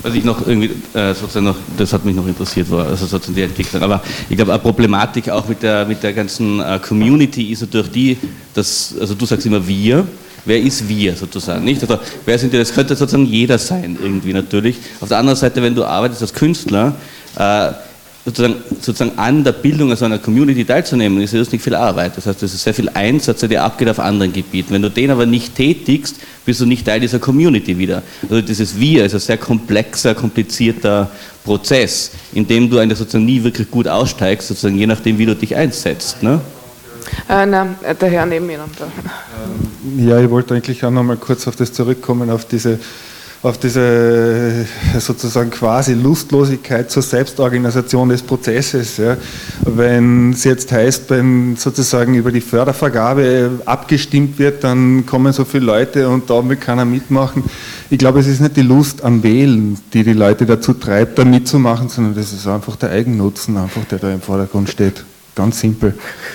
S9: was ich noch irgendwie äh, sozusagen noch, das hat mich noch interessiert, war also sozusagen die Entwicklung. Aber ich glaube, eine Problematik auch mit der, mit der ganzen äh, Community ist natürlich die, dass, also du sagst immer wir, wer ist wir sozusagen, nicht? Also wer sind die, das könnte sozusagen jeder sein irgendwie natürlich. Auf der anderen Seite, wenn du arbeitest als Künstler, äh, Sozusagen, sozusagen an der Bildung also einer Community teilzunehmen, ist das nicht viel Arbeit. Das heißt, das ist sehr viel Einsatz, der abgeht auf anderen Gebieten. Wenn du den aber nicht tätigst, bist du nicht Teil dieser Community wieder. Also dieses Wir ist ein sehr komplexer, komplizierter Prozess, in dem du eigentlich sozusagen nie wirklich gut aussteigst, sozusagen je nachdem, wie du dich einsetzt. Ne?
S1: Äh, nein, der Herr neben mir.
S10: Ja, ich wollte eigentlich auch noch mal kurz auf das zurückkommen, auf diese auf diese sozusagen quasi Lustlosigkeit zur Selbstorganisation des Prozesses. Ja. Wenn es jetzt heißt, wenn sozusagen über die Fördervergabe abgestimmt wird, dann kommen so viele Leute und da will keiner mitmachen. Ich glaube, es ist nicht die Lust am Wählen, die die Leute dazu treibt, da mitzumachen, sondern das ist einfach der Eigennutzen, einfach, der da im Vordergrund steht. Ganz simpel.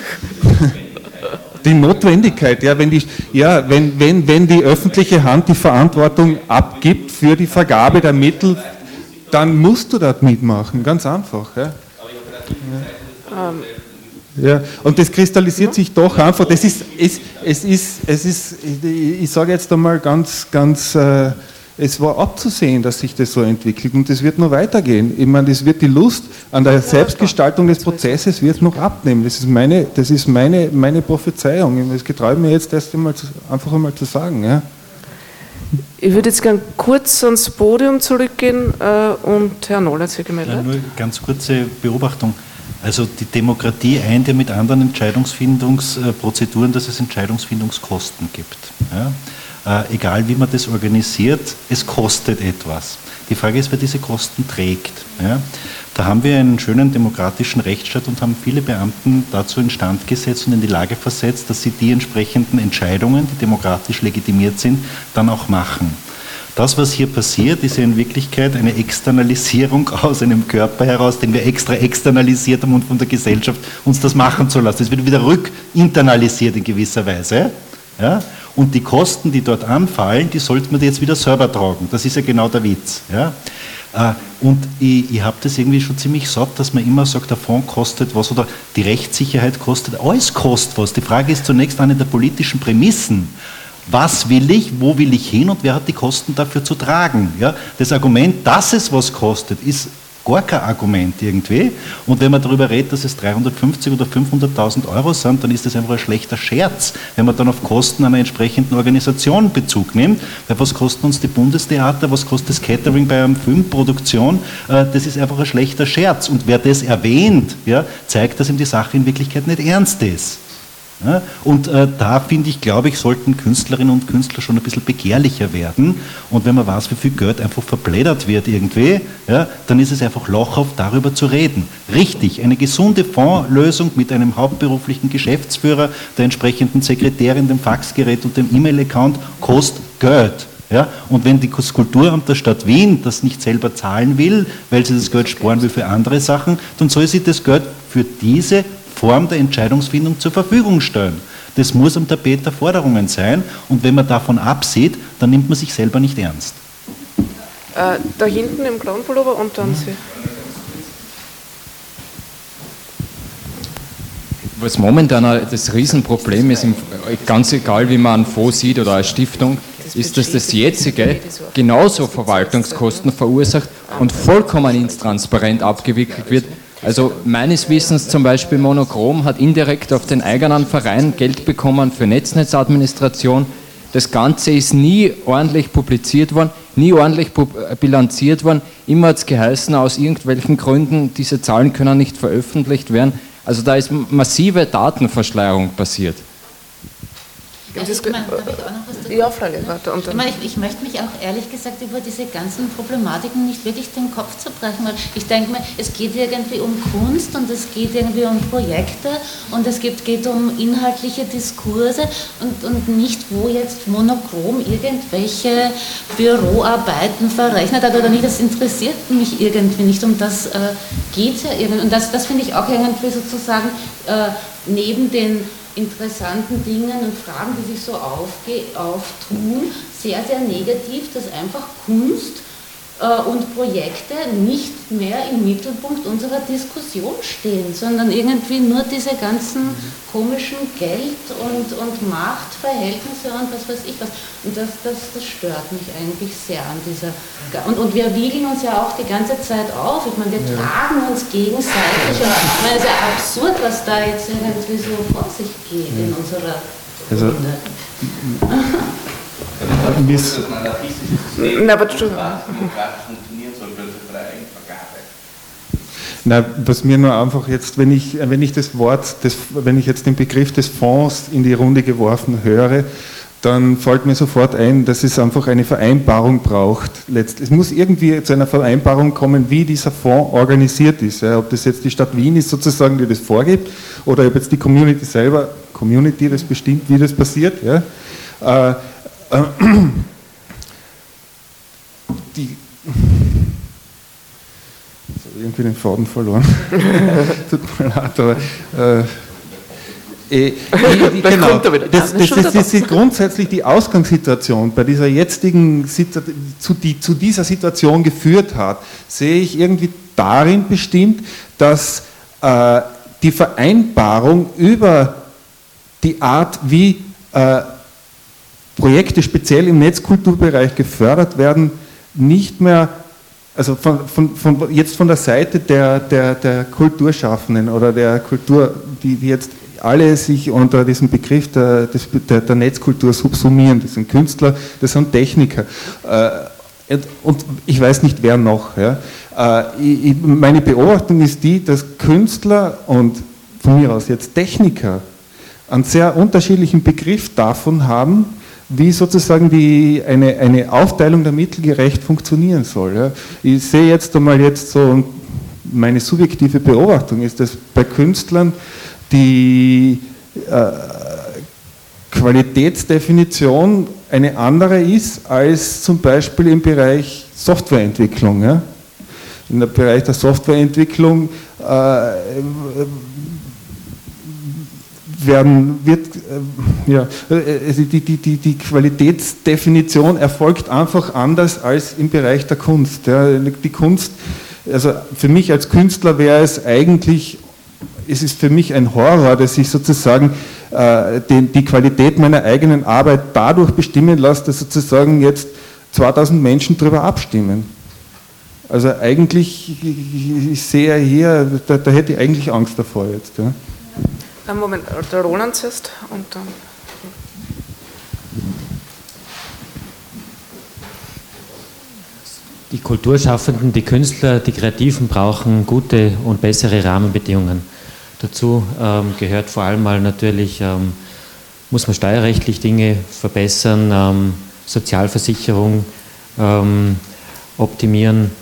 S10: Die Notwendigkeit, ja, wenn die, ja, wenn, wenn, wenn die öffentliche Hand die Verantwortung abgibt für die Vergabe der Mittel, dann musst du dort mitmachen, ganz einfach. Ja. Ja. Ja. Und das kristallisiert sich doch einfach, das ist, es, es ist, es ist, ich sage jetzt einmal ganz, ganz, äh, es war abzusehen, dass sich das so entwickelt und es wird noch weitergehen. Ich meine, das wird die Lust an der Selbstgestaltung des Prozesses wird noch abnehmen. Das ist meine, das ist meine, meine Prophezeiung. Das getraue ich mir jetzt erst einmal, einfach einmal zu sagen. Ja.
S1: Ich würde jetzt gerne kurz ans Podium zurückgehen äh, und Herr Noll hat sich gemeldet.
S6: Ja, nur ganz kurze Beobachtung. Also die Demokratie eint ja mit anderen Entscheidungsfindungsprozeduren, dass es Entscheidungsfindungskosten gibt. Ja. Äh, egal wie man das organisiert, es kostet etwas. Die Frage ist, wer diese Kosten trägt. Ja? Da haben wir einen schönen demokratischen Rechtsstaat und haben viele Beamten dazu instand gesetzt und in die Lage versetzt, dass sie die entsprechenden Entscheidungen, die demokratisch legitimiert sind, dann auch machen. Das, was hier passiert, ist ja in Wirklichkeit eine Externalisierung aus einem Körper heraus, den wir extra externalisiert haben und von der Gesellschaft uns das machen zu lassen. Das wird wieder rückinternalisiert in gewisser Weise. Ja? Und die Kosten, die dort anfallen, die sollte man jetzt wieder selber tragen. Das ist ja genau der Witz. Ja? Und ich, ich habe das irgendwie schon ziemlich satt, dass man immer sagt, der Fonds kostet was oder die Rechtssicherheit kostet. Alles kostet was. Die Frage ist zunächst eine der politischen Prämissen. Was will ich, wo will ich hin und wer hat die Kosten dafür zu tragen? Ja? Das Argument, dass es was kostet, ist gar kein Argument irgendwie. Und wenn man darüber redet, dass es dreihundertfünfzig oder fünfhunderttausend Euro sind, dann ist das einfach ein schlechter Scherz, wenn man dann auf Kosten einer entsprechenden Organisation Bezug nimmt. Weil was kosten uns die Bundestheater, was kostet das Catering bei einer Filmproduktion? Das ist einfach ein schlechter Scherz. Und wer das erwähnt, ja, zeigt, dass ihm die Sache in Wirklichkeit nicht ernst ist. Ja, und äh, da finde ich, glaube ich, sollten Künstlerinnen und Künstler schon ein bisschen begehrlicher werden. Und wenn man weiß, wie viel Geld einfach verblättert wird irgendwie, ja, dann ist es einfach lachhaft, darüber zu reden. Richtig, eine gesunde Fondslösung mit einem hauptberuflichen Geschäftsführer, der entsprechenden Sekretärin, dem Faxgerät und dem E-Mail-Account kostet Geld. Ja, und wenn das Kulturamt der Stadt Wien das nicht selber zahlen will, weil sie das Geld sparen will für andere Sachen, dann soll sie das Geld für diese Form der Entscheidungsfindung zur Verfügung stellen. Das muss am Tapet der Forderungen sein und wenn man davon absieht, dann nimmt man sich selber nicht ernst.
S1: Äh, da hinten im blauen Pullover und dann Sie.
S11: Was momentan das Riesenproblem ist, ganz egal wie man einen Fonds sieht oder eine Stiftung, ist, dass das jetzige genauso Verwaltungskosten verursacht und vollkommen intransparent abgewickelt wird. Also meines Wissens zum Beispiel Monochrom hat indirekt auf den eigenen Verein Geld bekommen für Netznetzadministration. Das Ganze ist nie ordentlich publiziert worden, nie ordentlich bilanziert worden. Immer hat es geheißen, aus irgendwelchen Gründen, diese Zahlen können nicht veröffentlicht werden. Also da ist massive Datenverschleierung passiert.
S3: Ja, ich meine, darf ich auch noch was dazu
S1: ja, Frage. Warte, und
S3: ich, meine, ich, ich möchte mich auch ehrlich gesagt über diese ganzen Problematiken nicht wirklich den Kopf zerbrechen, weil ich denke mir, es geht irgendwie um Kunst und es geht irgendwie um Projekte und es geht, geht um inhaltliche Diskurse und, und nicht, wo jetzt Monochrom irgendwelche Büroarbeiten verrechnet hat oder nicht. Das interessiert mich irgendwie nicht, um das äh, geht es ja irgendwie. Und das, das finde ich auch irgendwie sozusagen äh, neben den interessanten Dingen und Fragen, die sich so aufge auftun, sehr, sehr negativ, dass einfach Kunst und Projekte nicht mehr im Mittelpunkt unserer Diskussion stehen, sondern irgendwie nur diese ganzen komischen Geld- und, und Machtverhältnisse und was weiß ich was. Und das, das, das stört mich eigentlich sehr an dieser... Und, und wir wiegeln uns ja auch die ganze Zeit auf. Ich meine, wir ja. tragen uns gegenseitig. Und ich meine, es ist ja absurd, was da jetzt irgendwie so vor sich geht ja. in unserer
S10: also,
S3: Runde.
S9: Das ist ein anarchistisches System,
S1: Na, aber
S9: das demokratisch funktionieren soll, für eine freie Vergabe.
S10: Na, was mir nur einfach jetzt, wenn ich, wenn ich das Wort, des, wenn ich jetzt den Begriff des Fonds in die Runde geworfen höre, dann fällt mir sofort ein, dass es einfach eine Vereinbarung braucht. Es muss irgendwie zu einer Vereinbarung kommen, wie dieser Fonds organisiert ist. Ja, ob das jetzt die Stadt Wien ist sozusagen, die das vorgibt, oder ob jetzt die Community selber, Community das bestimmt, wie das passiert. Ja. Äh, äh, die irgendwie den Faden verloren. Tut mir leid, aber äh, äh, die, genau, das, das, das, das ist grundsätzlich die Ausgangssituation, bei dieser jetzigen zu, die zu dieser Situation geführt hat, sehe ich irgendwie darin bestimmt, dass äh, die Vereinbarung über die Art, wie äh, Projekte speziell im Netzkulturbereich gefördert werden, nicht mehr, also von, von, von, jetzt von der Seite der, der, der Kulturschaffenden oder der Kultur, die, die jetzt alle sich unter diesem Begriff der, des, der, der Netzkultur subsumieren, das sind Künstler, das sind Techniker. Äh, und ich weiß nicht, wer noch. Ja. Äh, ich, meine Beobachtung ist die, dass Künstler und von mir aus jetzt Techniker einen sehr unterschiedlichen Begriff davon haben, wie sozusagen die, eine, eine Aufteilung der Mittel gerecht funktionieren soll. Ja. Ich sehe jetzt einmal jetzt so, meine subjektive Beobachtung ist, dass bei Künstlern die äh, Qualitätsdefinition eine andere ist als zum Beispiel im Bereich Softwareentwicklung. Ja. In dem Bereich der Softwareentwicklung äh, werden, wird, äh, ja, also die, die, die, die Qualitätsdefinition erfolgt einfach anders als im Bereich der Kunst. Ja. Die Kunst, also für mich als Künstler wäre es eigentlich, es ist für mich ein Horror, dass ich sozusagen äh, die, die Qualität meiner eigenen Arbeit dadurch bestimmen lasse, dass sozusagen jetzt zweitausend Menschen darüber abstimmen. Also eigentlich, ich, ich sehe hier, da, da hätte ich eigentlich Angst davor jetzt. Ja.
S1: Moment, der Roland zuerst und dann.
S12: Die Kulturschaffenden, die Künstler, die Kreativen brauchen gute und bessere Rahmenbedingungen. Dazu ähm, gehört vor allem mal natürlich, ähm, muss man steuerrechtlich Dinge verbessern, ähm, Sozialversicherung ähm, optimieren.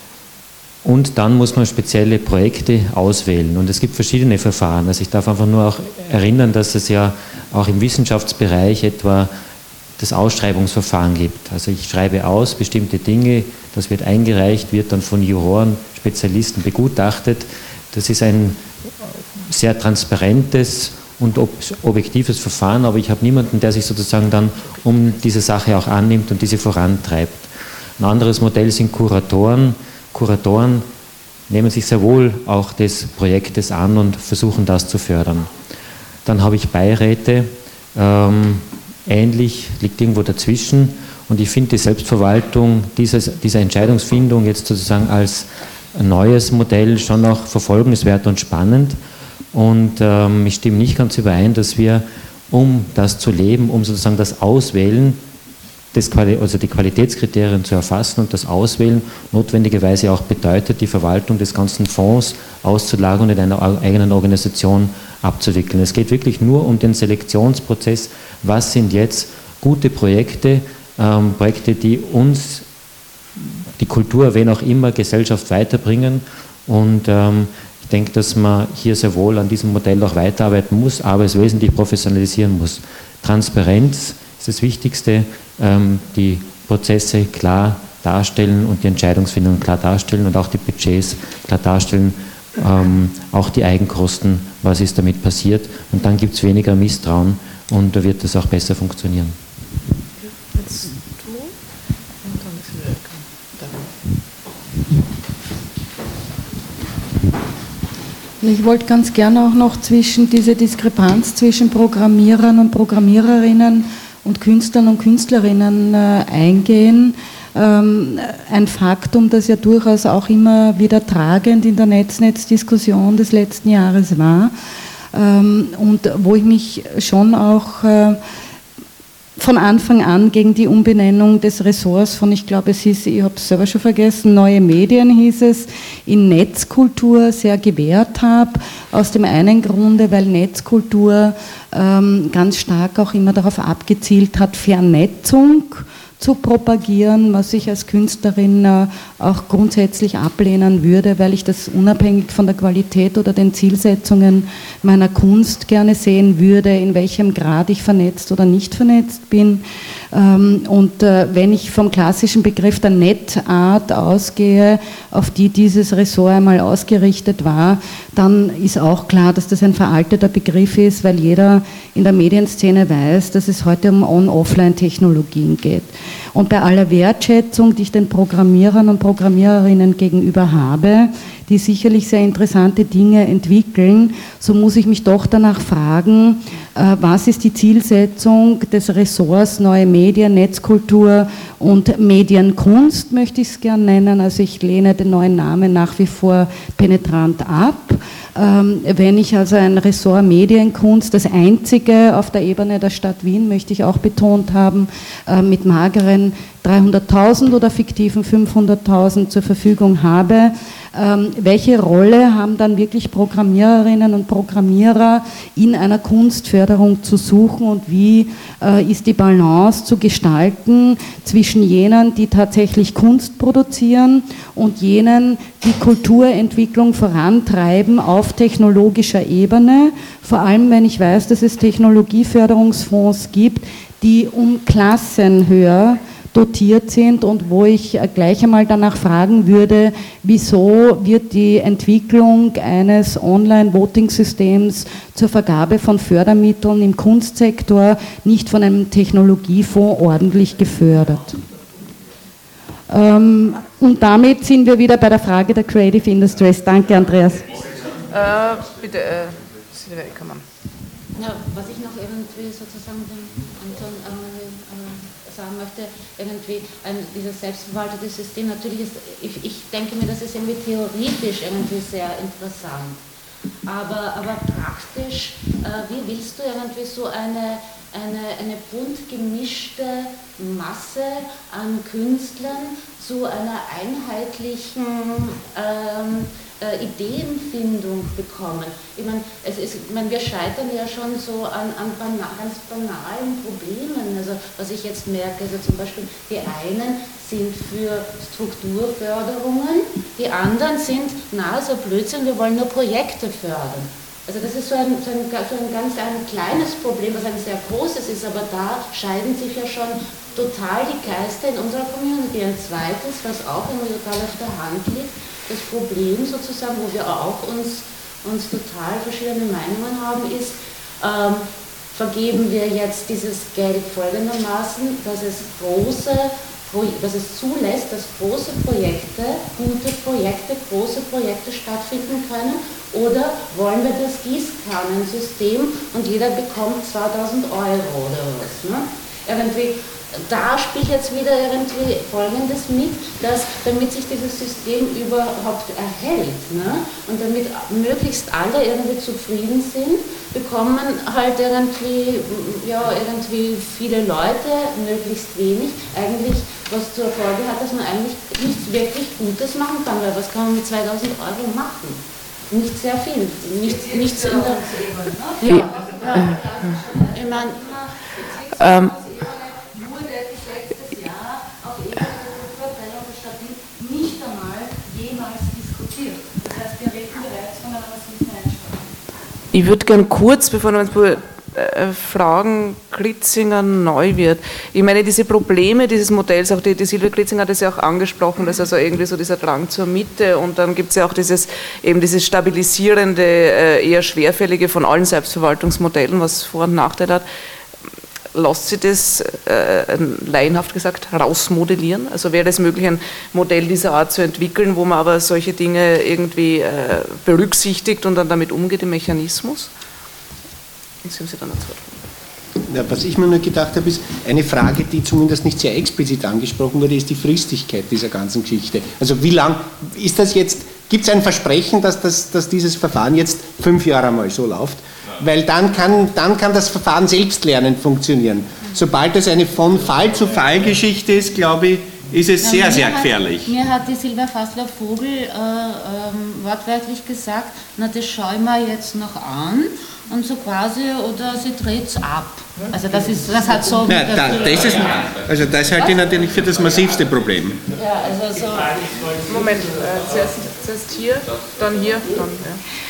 S12: Und dann muss man spezielle Projekte auswählen. Und es gibt verschiedene Verfahren. Also ich darf einfach nur auch erinnern, dass es ja auch im Wissenschaftsbereich etwa das Ausschreibungsverfahren gibt. Also ich schreibe aus bestimmte Dinge, das wird eingereicht, wird dann von Juroren, Spezialisten begutachtet. Das ist ein sehr transparentes und ob objektives Verfahren, aber ich habe niemanden, der sich sozusagen dann um diese Sache auch annimmt und diese vorantreibt. Ein anderes Modell sind Kuratoren. Kuratoren nehmen sich sehr wohl auch des Projektes an und versuchen das zu fördern. Dann habe ich Beiräte, ähm, ähnlich, liegt irgendwo dazwischen und ich finde die Selbstverwaltung dieses, dieser Entscheidungsfindung jetzt sozusagen als neues Modell schon noch verfolgenswert und spannend und ähm, ich stimme nicht ganz überein, dass wir, um das zu leben, um sozusagen das Auswählen, Das, also die Qualitätskriterien zu erfassen und das Auswählen notwendigerweise auch bedeutet, die Verwaltung des ganzen Fonds auszulagern und in einer eigenen Organisation abzuwickeln. Es geht wirklich nur um den Selektionsprozess, was sind jetzt gute Projekte, ähm, Projekte, die uns, die Kultur, wen auch immer, Gesellschaft weiterbringen und ähm, ich denke, dass man hier sehr wohl an diesem Modell auch weiterarbeiten muss, aber es wesentlich professionalisieren muss. Transparenz ist das Wichtigste, die Prozesse klar darstellen und die Entscheidungsfindung klar darstellen und auch die Budgets klar darstellen, ähm, auch die Eigenkosten, was ist damit passiert und dann gibt es weniger Misstrauen und da wird es auch besser funktionieren.
S1: Jetzt du und dann ist wieder
S8: Ich wollte ganz gerne auch noch zwischen diese Diskrepanz zwischen Programmierern und Programmiererinnen und Künstlern und Künstlerinnen äh, eingehen. Ähm, ein Faktum, das ja durchaus auch immer wieder tragend in der Netznetz-Diskussion des letzten Jahres war ähm, und wo ich mich schon auch äh, von Anfang an gegen die Umbenennung des Ressorts von, ich glaube, es hieß, ich habe es selber schon vergessen, neue Medien hieß es, in Netzkultur sehr gewehrt habe. Aus dem einen Grunde, weil Netzkultur ähm, ganz stark auch immer darauf abgezielt hat, Vernetzung zu propagieren, was ich als Künstlerin äh, auch grundsätzlich ablehnen würde, weil ich das unabhängig von der Qualität oder den Zielsetzungen meiner Kunst gerne sehen würde, in welchem Grad ich vernetzt oder nicht vernetzt bin. Ähm, und äh, wenn ich vom klassischen Begriff der Netart ausgehe, auf die dieses Ressort einmal ausgerichtet war, dann ist auch klar, dass das ein veralteter Begriff ist, weil jeder in der Medienszene weiß, dass es heute um On-Offline-Technologien geht. Und bei aller Wertschätzung, die ich den Programmierern und Programmiererinnen gegenüber habe, die sicherlich sehr interessante Dinge entwickeln, so muss ich mich doch danach fragen, äh, was ist die Zielsetzung des Ressorts Neue Medien, Netzkultur und Medienkunst, möchte ich es gern nennen. Also ich lehne den neuen Namen nach wie vor penetrant ab. Ähm, wenn ich also ein Ressort Medienkunst, das einzige auf der Ebene der Stadt Wien, möchte ich auch betont haben, äh, mit mageren dreihunderttausend oder fiktiven fünfhunderttausend zur Verfügung habe, ähm, welche Rolle haben dann wirklich Programmiererinnen und Programmierer in einer Kunstförderung zu suchen und wie äh, ist die Balance zu gestalten zwischen jenen, die tatsächlich Kunst produzieren und jenen, die Kulturentwicklung vorantreiben auf technologischer Ebene, vor allem wenn ich weiß, dass es Technologieförderungsfonds gibt, die um Klassen höher dotiert sind und wo ich gleich einmal danach fragen würde, wieso wird die Entwicklung eines Online-Voting-Systems zur Vergabe von Fördermitteln im Kunstsektor nicht von einem Technologiefonds ordentlich gefördert. Ähm, und damit sind wir wieder bei der Frage der Creative Industries. Danke, Andreas.
S1: Äh, bitte, äh, Silvia Eckermann.
S3: Ja, was ich noch irgendwie sozusagen dem Anton äh, äh, sagen möchte, irgendwie ein, dieses selbstverwaltete System, natürlich ist, ich, ich denke mir, das ist irgendwie theoretisch irgendwie sehr interessant, aber, aber praktisch, äh, wie willst du irgendwie so eine, eine, eine bunt gemischte Masse an Künstlern zu einer einheitlichen ähm, äh, Ideenfindung bekommen? Ich meine, es ist, ich meine, wir scheitern ja schon so an, an bana ganz banalen Problemen. Also was ich jetzt merke, also zum Beispiel die einen sind für Strukturförderungen, die anderen sind, na, so Blödsinn, wir wollen nur Projekte fördern. Also das ist so ein, so ein, so ein ganz ein kleines Problem, was ein sehr großes ist, aber da scheiden sich ja schon total die Geister in unserer Community. Ein zweites, was auch immer total auf der Hand liegt, das Problem sozusagen, wo wir auch uns, uns total verschiedene Meinungen haben, ist, ähm, vergeben wir jetzt dieses Geld folgendermaßen, dass es große, dass es zulässt, dass große Projekte, gute Projekte, große Projekte stattfinden können, oder wollen wir das Gießkannensystem und jeder bekommt zweitausend Euro oder was? Ne? Irgendwie, da spielt jetzt wieder irgendwie Folgendes mit, dass damit sich dieses System überhaupt erhält, ne, und damit möglichst alle irgendwie zufrieden sind, bekommen halt irgendwie, ja, irgendwie viele Leute möglichst wenig, eigentlich was zur Folge hat, dass man eigentlich nichts wirklich Gutes machen kann, weil was kann man mit zweitausend Euro machen? Nicht sehr viel, nichts, nichts in der... Ja, ja. Ich meine...
S1: Ähm, Ich würde gern kurz, bevor wir uns äh, fragen, Kritzinger neu wird. Ich meine, diese Probleme dieses Modells, auch die, die Silvia Kritzinger hat es ja auch angesprochen, dass also irgendwie so dieser Drang zur Mitte und dann gibt es ja auch dieses, eben dieses stabilisierende, äh, eher schwerfällige von allen Selbstverwaltungsmodellen, was Vor- und Nachteile hat. lässt sich das, äh, laienhaft gesagt, rausmodellieren? Also wäre es möglich, ein Modell dieser Art zu entwickeln, wo man aber solche Dinge irgendwie äh, berücksichtigt und dann damit umgeht im Mechanismus? Jetzt haben Sie dann das Wort.
S4: Ja, was ich mir nur gedacht habe, ist eine Frage, die zumindest nicht sehr explizit angesprochen wurde, ist die Fristigkeit dieser ganzen Geschichte. Also wie lang ist das jetzt, gibt es ein Versprechen, dass, das, dass dieses Verfahren jetzt fünf Jahre mal so läuft? Weil dann kann, dann kann das Verfahren selbstlernend funktionieren. Sobald es eine von Fall zu Fall Geschichte ist, glaube ich, ist es sehr, sehr gefährlich.
S3: Hat, mir hat die Silvia Fassler-Vogel äh, ähm, wortwörtlich gesagt, na das schaue ich mir jetzt noch an und so quasi, oder sie dreht es ab. Also das ist, das hat so...
S4: Ja, da, das ist, also das halte ich natürlich für das massivste Problem.
S3: Ja, also so...
S1: Moment, äh, zuerst, zuerst hier, dann hier, dann... Ja.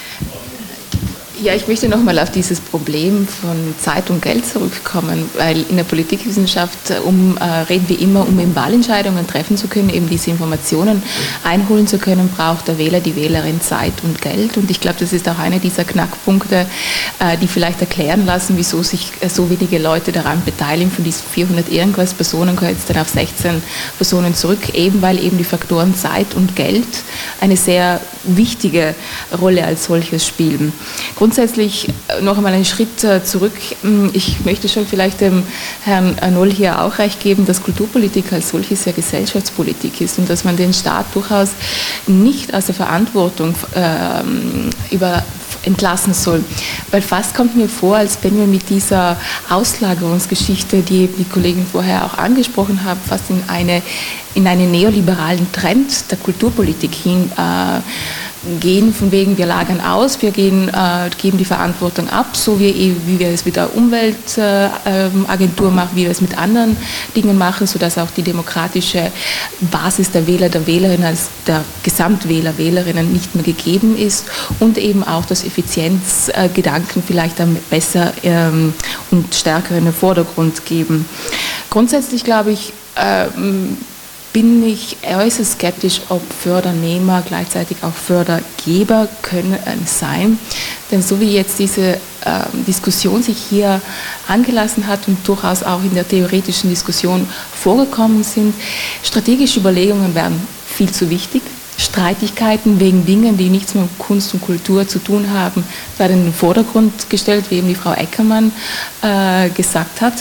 S5: Ja, ich möchte nochmal auf dieses Problem von Zeit und Geld zurückkommen, weil in der Politikwissenschaft um, äh, reden wir immer, um eben Wahlentscheidungen treffen zu können, eben diese Informationen einholen zu können, braucht der Wähler, die Wählerin Zeit und Geld. Und ich glaube, das ist auch einer dieser Knackpunkte, äh, die vielleicht erklären lassen, wieso sich äh, so wenige Leute daran beteiligen. Von diesen vierhundert irgendwas Personen kommen jetzt dann auf sechzehn Personen zurück, eben weil eben die Faktoren Zeit und Geld eine sehr wichtige Rolle als solches spielen. Grundsätzlich noch einmal einen Schritt zurück. Ich möchte schon vielleicht dem Herrn Noll hier auch recht geben, dass Kulturpolitik als solches ja Gesellschaftspolitik ist und dass man den Staat durchaus nicht aus der Verantwortung äh, über entlassen soll. Weil fast kommt mir vor, als wenn wir mit dieser Auslagerungsgeschichte, die die Kollegin vorher auch angesprochen hat, fast in, eine, in einen neoliberalen Trend der Kulturpolitik hin äh, gehen, von wegen wir lagern aus, wir gehen, äh, geben die Verantwortung ab, so wie, wie wir es mit der Umweltagentur äh, machen, wie wir es mit anderen Dingen machen, sodass auch die demokratische Basis der Wähler, der Wählerinnen, als der Gesamtwähler, Wählerinnen nicht mehr gegeben ist und eben auch das Effizienzgedanken vielleicht dann besser ähm, und stärker in den Vordergrund geben. Grundsätzlich glaube ich, ähm, bin ich äußerst skeptisch, ob Fördernehmer gleichzeitig auch Fördergeber können sein. Denn so wie jetzt diese äh, Diskussion sich hier angelassen hat und durchaus auch in der theoretischen Diskussion vorgekommen sind, strategische Überlegungen werden viel zu wichtig. Streitigkeiten wegen Dingen, die nichts mit Kunst und Kultur zu tun haben, werden in den Vordergrund gestellt, wie eben die Frau Eckermann äh, gesagt hat.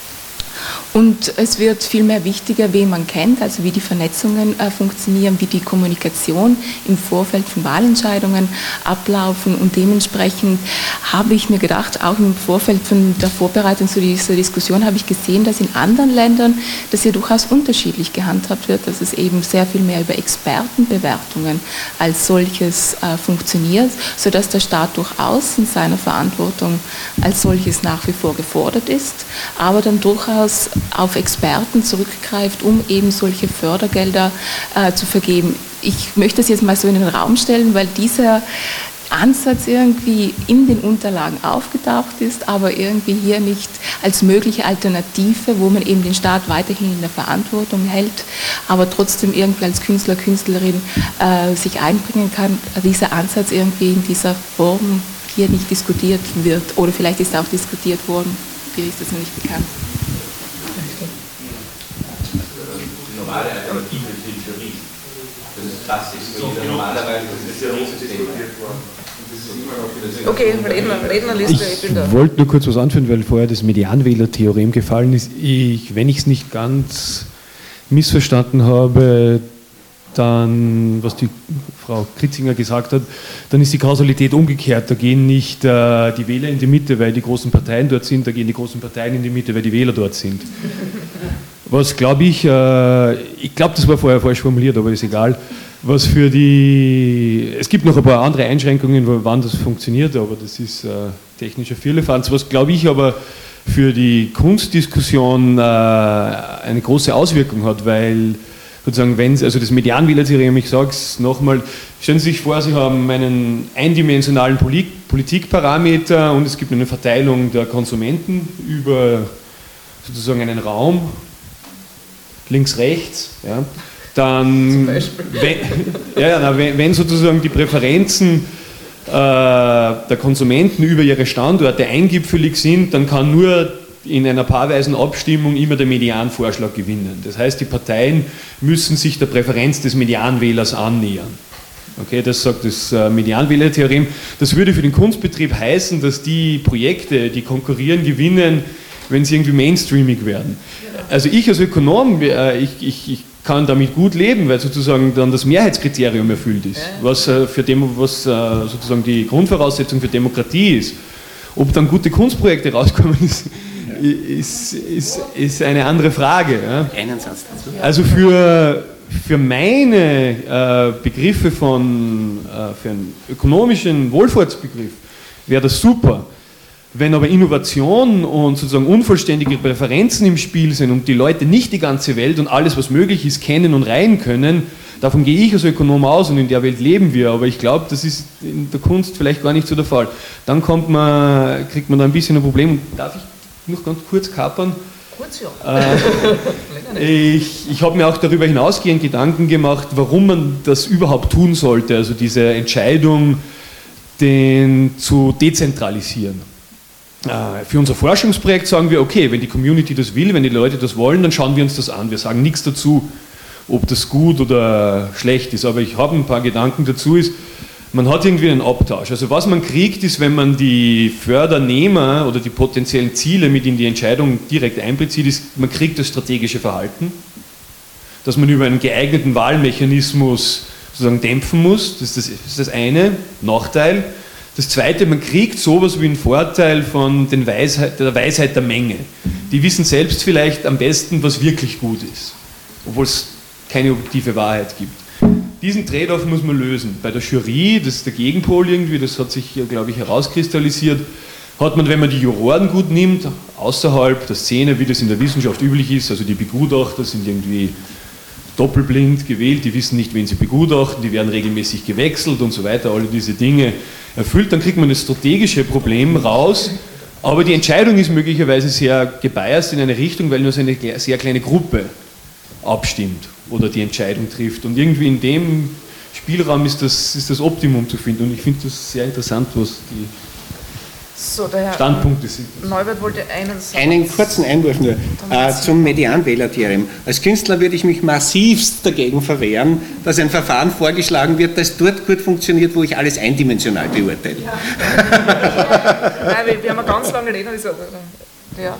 S5: Und es wird vielmehr wichtiger, wen man kennt, also wie die Vernetzungen äh, funktionieren, wie die Kommunikation im Vorfeld von Wahlentscheidungen ablaufen. Und dementsprechend habe ich mir gedacht, auch im Vorfeld von der Vorbereitung zu dieser Diskussion habe ich gesehen, dass in anderen Ländern das ja durchaus unterschiedlich gehandhabt wird, dass es eben sehr viel mehr über Expertenbewertungen als solches äh, funktioniert, sodass der Staat durchaus in seiner Verantwortung als solches nach wie vor gefordert ist, aber dann durchaus auf Experten zurückgreift, um eben solche Fördergelder äh, zu vergeben. Ich möchte das jetzt mal so in den Raum stellen, weil dieser Ansatz irgendwie in den Unterlagen aufgetaucht ist, aber irgendwie hier nicht als mögliche Alternative, wo man eben den Staat weiterhin in der Verantwortung hält, aber trotzdem irgendwie als Künstler, Künstlerin äh, sich einbringen kann, dieser Ansatz irgendwie in dieser Form hier nicht diskutiert wird. Oder vielleicht ist er auch diskutiert worden, mir ist das noch nicht bekannt.
S9: Normale Alternative für die Jury. Das ist klassisch. Normalerweise ist das Jury-System.
S1: Okay, Redner, Rednerliste, ich bin da.
S13: Ich wollte nur kurz was anführen, weil vorher das Medianwähler-Theorem gefallen ist. Ich, wenn ich es nicht ganz missverstanden habe, dann, was die Frau Kritzinger gesagt hat, dann ist die Kausalität umgekehrt. Da gehen nicht äh, die Wähler in die Mitte, weil die großen Parteien dort sind, da gehen die großen Parteien in die Mitte, weil die Wähler dort sind. Was glaube ich, äh, ich glaube, das war vorher falsch formuliert, aber ist egal, was für die, es gibt noch ein paar andere Einschränkungen, wann das funktioniert, aber das ist äh, technischer Firlefanz, was glaube ich aber für die Kunstdiskussion äh, eine große Auswirkung hat, weil sozusagen, wenn also das Medianwählertheorem, ich sage es nochmal, stellen Sie sich vor, Sie haben einen eindimensionalen Politikparameter und es gibt eine Verteilung der Konsumenten über sozusagen einen Raum, links, rechts, ja, dann, wenn, ja, ja, wenn, wenn sozusagen die Präferenzen äh, der Konsumenten über ihre Standorte eingipfelig sind, dann kann nur in einer paarweisen Abstimmung immer der Medianvorschlag gewinnen. Das heißt, die Parteien müssen sich der Präferenz des Medianwählers annähern. Okay, das sagt das Medianwählertheorem. Das würde für den Kunstbetrieb heißen, dass die Projekte, die konkurrieren, gewinnen, wenn sie irgendwie mainstreamig werden. Also ich als Ökonom, ich, ich, ich kann damit gut leben, weil sozusagen dann das Mehrheitskriterium erfüllt ist, was, für Demo, was sozusagen die Grundvoraussetzung für Demokratie ist. Ob dann gute Kunstprojekte rauskommen, ist, ist, ist, ist eine andere Frage. Ja.
S4: Einen Satz dazu.
S13: Also für, für meine äh, Begriffe von, äh, für einen ökonomischen Wohlfahrtsbegriff wäre das super. Wenn aber Innovation und sozusagen unvollständige Präferenzen im Spiel sind und die Leute nicht die ganze Welt und alles, was möglich ist, kennen und reihen können, davon gehe ich als Ökonom aus und in der Welt leben wir, aber ich glaube, das ist in der Kunst vielleicht gar nicht so der Fall. Dann kommt man, kriegt man da ein bisschen ein Problem. Darf ich noch ganz kurz kapern?
S1: Kurz, ja.
S13: Äh, ich ich habe mir auch darüber hinausgehend Gedanken gemacht, warum man das überhaupt tun sollte, also diese Entscheidung, den zu dezentralisieren. Für unser Forschungsprojekt sagen wir, okay, wenn die Community das will, wenn die Leute das wollen, dann schauen wir uns das an. Wir sagen nichts dazu, ob das gut oder schlecht ist, aber ich habe ein paar Gedanken dazu, ist, man hat irgendwie einen Abtausch. Also was man kriegt, ist, wenn man die Fördernehmer oder die potenziellen Ziele mit in die Entscheidung direkt einbezieht, ist, man kriegt das strategische Verhalten, dass man über einen geeigneten Wahlmechanismus sozusagen dämpfen muss, das ist das, das, ist das eine, Nachteil. Das zweite, man kriegt sowas wie einen Vorteil von den Weisheit, der Weisheit der Menge. Die wissen selbst vielleicht am besten, was wirklich gut ist, obwohl es keine objektive Wahrheit gibt. Diesen Trade-off muss man lösen. Bei der Jury, das ist der Gegenpol irgendwie, das hat sich hier, glaube ich, herauskristallisiert, hat man, wenn man die Juroren gut nimmt, außerhalb der Szene, wie das in der Wissenschaft üblich ist, also die Begutachter sind irgendwie doppelblind gewählt, die wissen nicht, wen sie begutachten, die werden regelmäßig gewechselt und so weiter, alle diese Dinge erfüllt, dann kriegt man das strategische Problem raus, aber die Entscheidung ist möglicherweise sehr gebiased in eine Richtung, weil nur so eine sehr kleine Gruppe abstimmt oder die Entscheidung trifft und irgendwie in dem Spielraum ist das, ist das Optimum zu finden und ich finde das sehr interessant, was die
S1: So, der Herr
S13: Standpunkte sind.
S1: Neubert wollte einen Satz.
S4: Einen kurzen Einwurf nur äh, zum Medianwählertheorem. Als Künstler würde ich mich massivst dagegen verwehren, dass ein Verfahren vorgeschlagen wird, das dort gut funktioniert, wo ich alles eindimensional beurteile.
S1: Ja. Nein, wir, wir haben eine ganz lange Rede. Ja.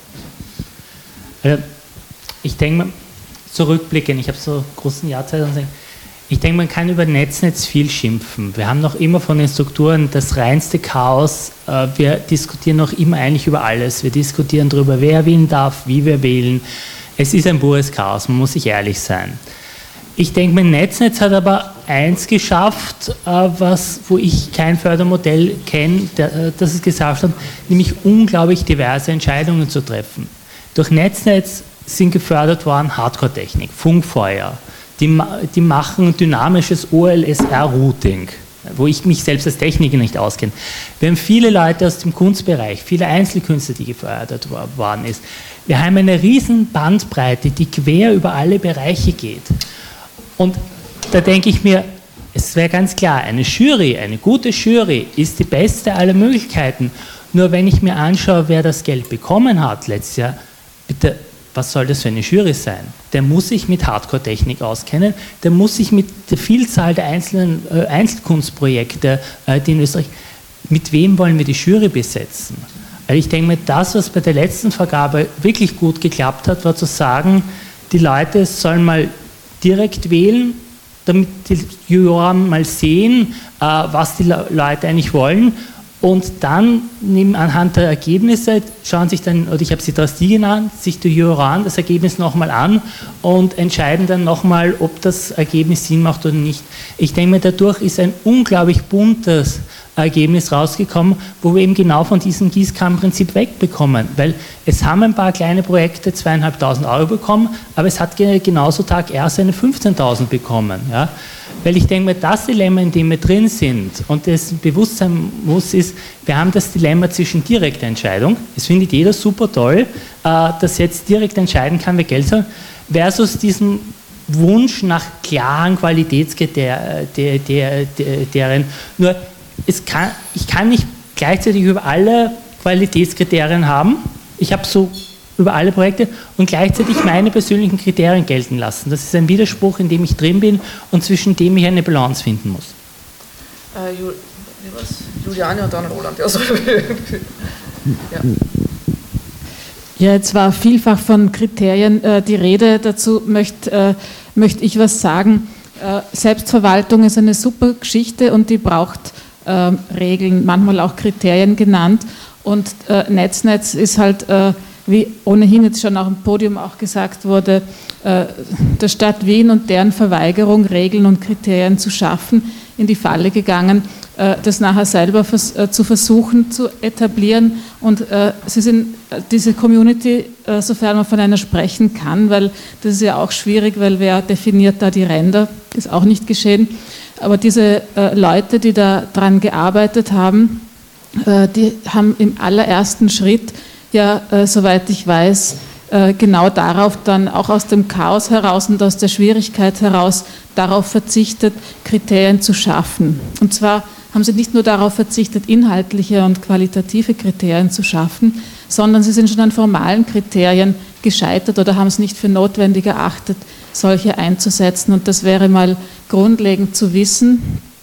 S7: Also, ich denke mal, zurückblicken, ich habe so großen Jahrzeit ich denke, man kann über Netznetz viel schimpfen. Wir haben noch immer von den Strukturen das reinste Chaos. Wir diskutieren noch immer eigentlich über alles. Wir diskutieren darüber, wer wählen darf, wie wir wählen. Es ist ein pures Chaos, man muss sich ehrlich sein. Ich denke, mein Netznetz hat aber eins geschafft, was, wo ich kein Fördermodell kenne, das es geschafft hat, nämlich unglaublich diverse Entscheidungen zu treffen. Durch Netznetz sind gefördert worden Hardcore-Technik, Funkfeuer. Die, die machen dynamisches O L S R-Routing, wo ich mich selbst als Techniker nicht auskenne. Wir haben viele Leute aus dem Kunstbereich, viele Einzelkünstler, die gefördert worden ist. Wir haben eine riesen Bandbreite, die quer über alle Bereiche geht. Und da denke ich mir, es wäre ganz klar, eine Jury, eine gute Jury ist die beste aller Möglichkeiten. Nur wenn ich mir anschaue, wer das Geld bekommen hat letztes Jahr, bitte, was soll das für eine Jury sein? Der muss sich mit Hardcore-Technik auskennen, der muss sich mit der Vielzahl der einzelnen äh, Einzelkunstprojekte, äh, die in Österreich, mit wem wollen wir die Jury besetzen? Also ich denke mir, das, was bei der letzten Vergabe wirklich gut geklappt hat, war zu sagen, die Leute sollen mal direkt wählen, damit die Juroren mal sehen, äh, was die Leute eigentlich wollen. Und dann anhand der Ergebnisse schauen sich dann, oder ich habe sie Drastie genannt, sich die Juroren das Ergebnis nochmal an und entscheiden dann nochmal, ob das Ergebnis Sinn macht oder nicht. Ich denke mir, dadurch ist ein unglaublich buntes Ergebnis rausgekommen, wo wir eben genau von diesem Gießkannenprinzip wegbekommen, weil es haben ein paar kleine Projekte zweieinhalbtausend Euro bekommen, aber es hat genauso Tag R seine fünfzehntausend bekommen. Ja? Weil ich denke mir, das Dilemma, in dem wir drin sind und das Bewusstsein muss, ist, wir haben das Dilemma zwischen direkter Entscheidung, es findet jeder super toll, dass jetzt direkt entscheiden kann, wer Geld soll, versus diesem Wunsch nach klaren Qualitätskriterien. Nur es kann, ich kann nicht gleichzeitig über alle Qualitätskriterien haben ich habe so über alle Projekte und gleichzeitig meine persönlichen Kriterien gelten lassen. Das ist ein Widerspruch, in dem ich drin bin und zwischen dem ich eine Balance finden muss.
S1: Äh, Jul was? Juliane und dann Roland. Ja, so. ja.
S8: Ja, jetzt war vielfach von Kriterien äh, die Rede. Dazu möchte äh, möcht ich was sagen. Äh, Selbstverwaltung ist eine super Geschichte und die braucht äh, Regeln, manchmal auch Kriterien genannt. Und äh, Netznetz ist halt, äh, wie ohnehin jetzt schon auf dem Podium auch gesagt wurde, äh, der Stadt Wien und deren Verweigerung, Regeln und Kriterien zu schaffen, in die Falle gegangen, das nachher selber vers äh, zu versuchen zu etablieren. Und äh, sie sind äh, diese Community, äh, sofern man von einer sprechen kann, weil das ist ja auch schwierig, weil wer definiert da die Ränder, ist auch nicht geschehen. Aber diese äh, Leute, die da dran gearbeitet haben, äh, die haben im allerersten Schritt ja, äh, soweit ich weiß, äh, genau darauf dann auch aus dem Chaos heraus und aus der Schwierigkeit heraus darauf verzichtet, Kriterien zu schaffen. Und zwar haben sie nicht nur darauf verzichtet, inhaltliche und qualitative Kriterien zu schaffen, sondern sie sind schon an formalen Kriterien gescheitert oder haben es nicht für notwendig erachtet, solche einzusetzen. Und das wäre mal grundlegend zu wissen,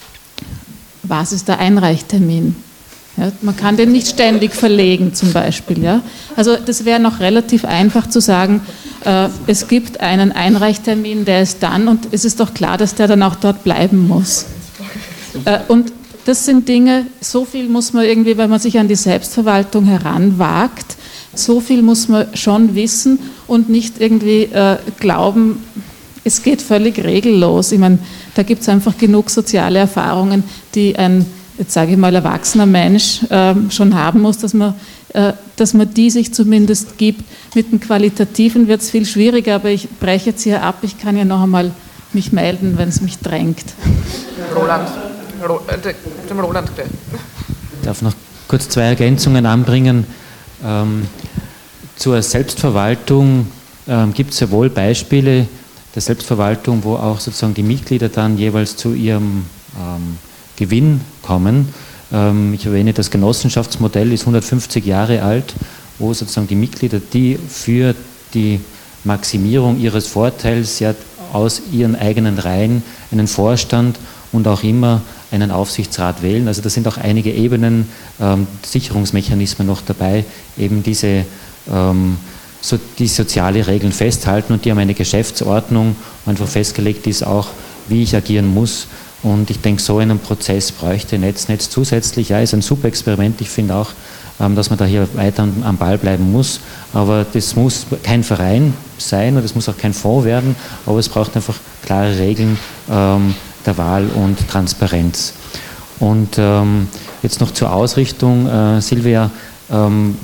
S8: was ist der Einreichtermin? Ja, man kann den nicht ständig verlegen zum Beispiel. Ja? Also das wäre noch relativ einfach zu sagen, äh, es gibt einen Einreichtermin, der ist dann und es ist doch klar, dass der dann auch dort bleiben muss. Äh, und das sind Dinge, so viel muss man irgendwie, wenn man sich an die Selbstverwaltung heranwagt, so viel muss man schon wissen und nicht irgendwie äh, glauben, es geht völlig regellos. Ich meine, da gibt es einfach genug soziale Erfahrungen, die ein, jetzt sage ich mal, erwachsener Mensch äh, schon haben muss, dass man, äh, dass man die sich zumindest gibt. Mit dem Qualitativen wird es viel schwieriger, aber ich breche jetzt hier ab, ich kann ja noch einmal mich melden, wenn es mich drängt.
S1: Roland. Dem Roland.
S12: Ich darf noch kurz zwei Ergänzungen anbringen. Ähm, zur Selbstverwaltung ähm, gibt es ja wohl Beispiele der Selbstverwaltung, wo auch sozusagen die Mitglieder dann jeweils zu ihrem ähm, Gewinn kommen. Ähm, ich erwähne, das Genossenschaftsmodell ist hundertfünfzig Jahre alt, wo sozusagen die Mitglieder, die für die Maximierung ihres Vorteils ja aus ihren eigenen Reihen einen Vorstand und auch immer einen Aufsichtsrat wählen. Also da sind auch einige Ebenen, ähm, Sicherungsmechanismen noch dabei, eben diese ähm, so die soziale Regeln festhalten und die haben eine Geschäftsordnung, wo einfach festgelegt ist auch, wie ich agieren muss. Und ich denke, so einen Prozess bräuchte Netznetz zusätzlich. Ja, ist ein super Experiment. Ich finde auch, ähm, dass man da hier weiter am Ball bleiben muss. Aber das muss kein Verein sein und es muss auch kein Fonds werden, aber es braucht einfach klare Regeln ähm, der Wahl und Transparenz. Und ähm, jetzt noch zur Ausrichtung, äh, Silvia, ähm,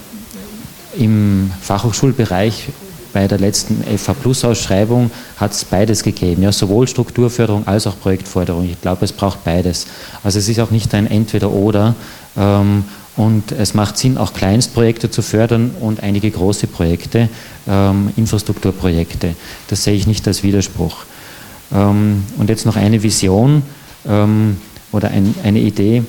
S12: im Fachhochschulbereich bei der letzten F H Plus Ausschreibung hat es beides gegeben, ja, sowohl Strukturförderung als auch Projektförderung. Ich glaube, es braucht beides. Also es ist auch nicht ein Entweder-Oder ähm, und es macht Sinn, auch Kleinstprojekte zu fördern und einige große Projekte, ähm, Infrastrukturprojekte. Das sehe ich nicht als Widerspruch. Ähm, und jetzt noch eine Vision ähm, oder ein, eine Idee.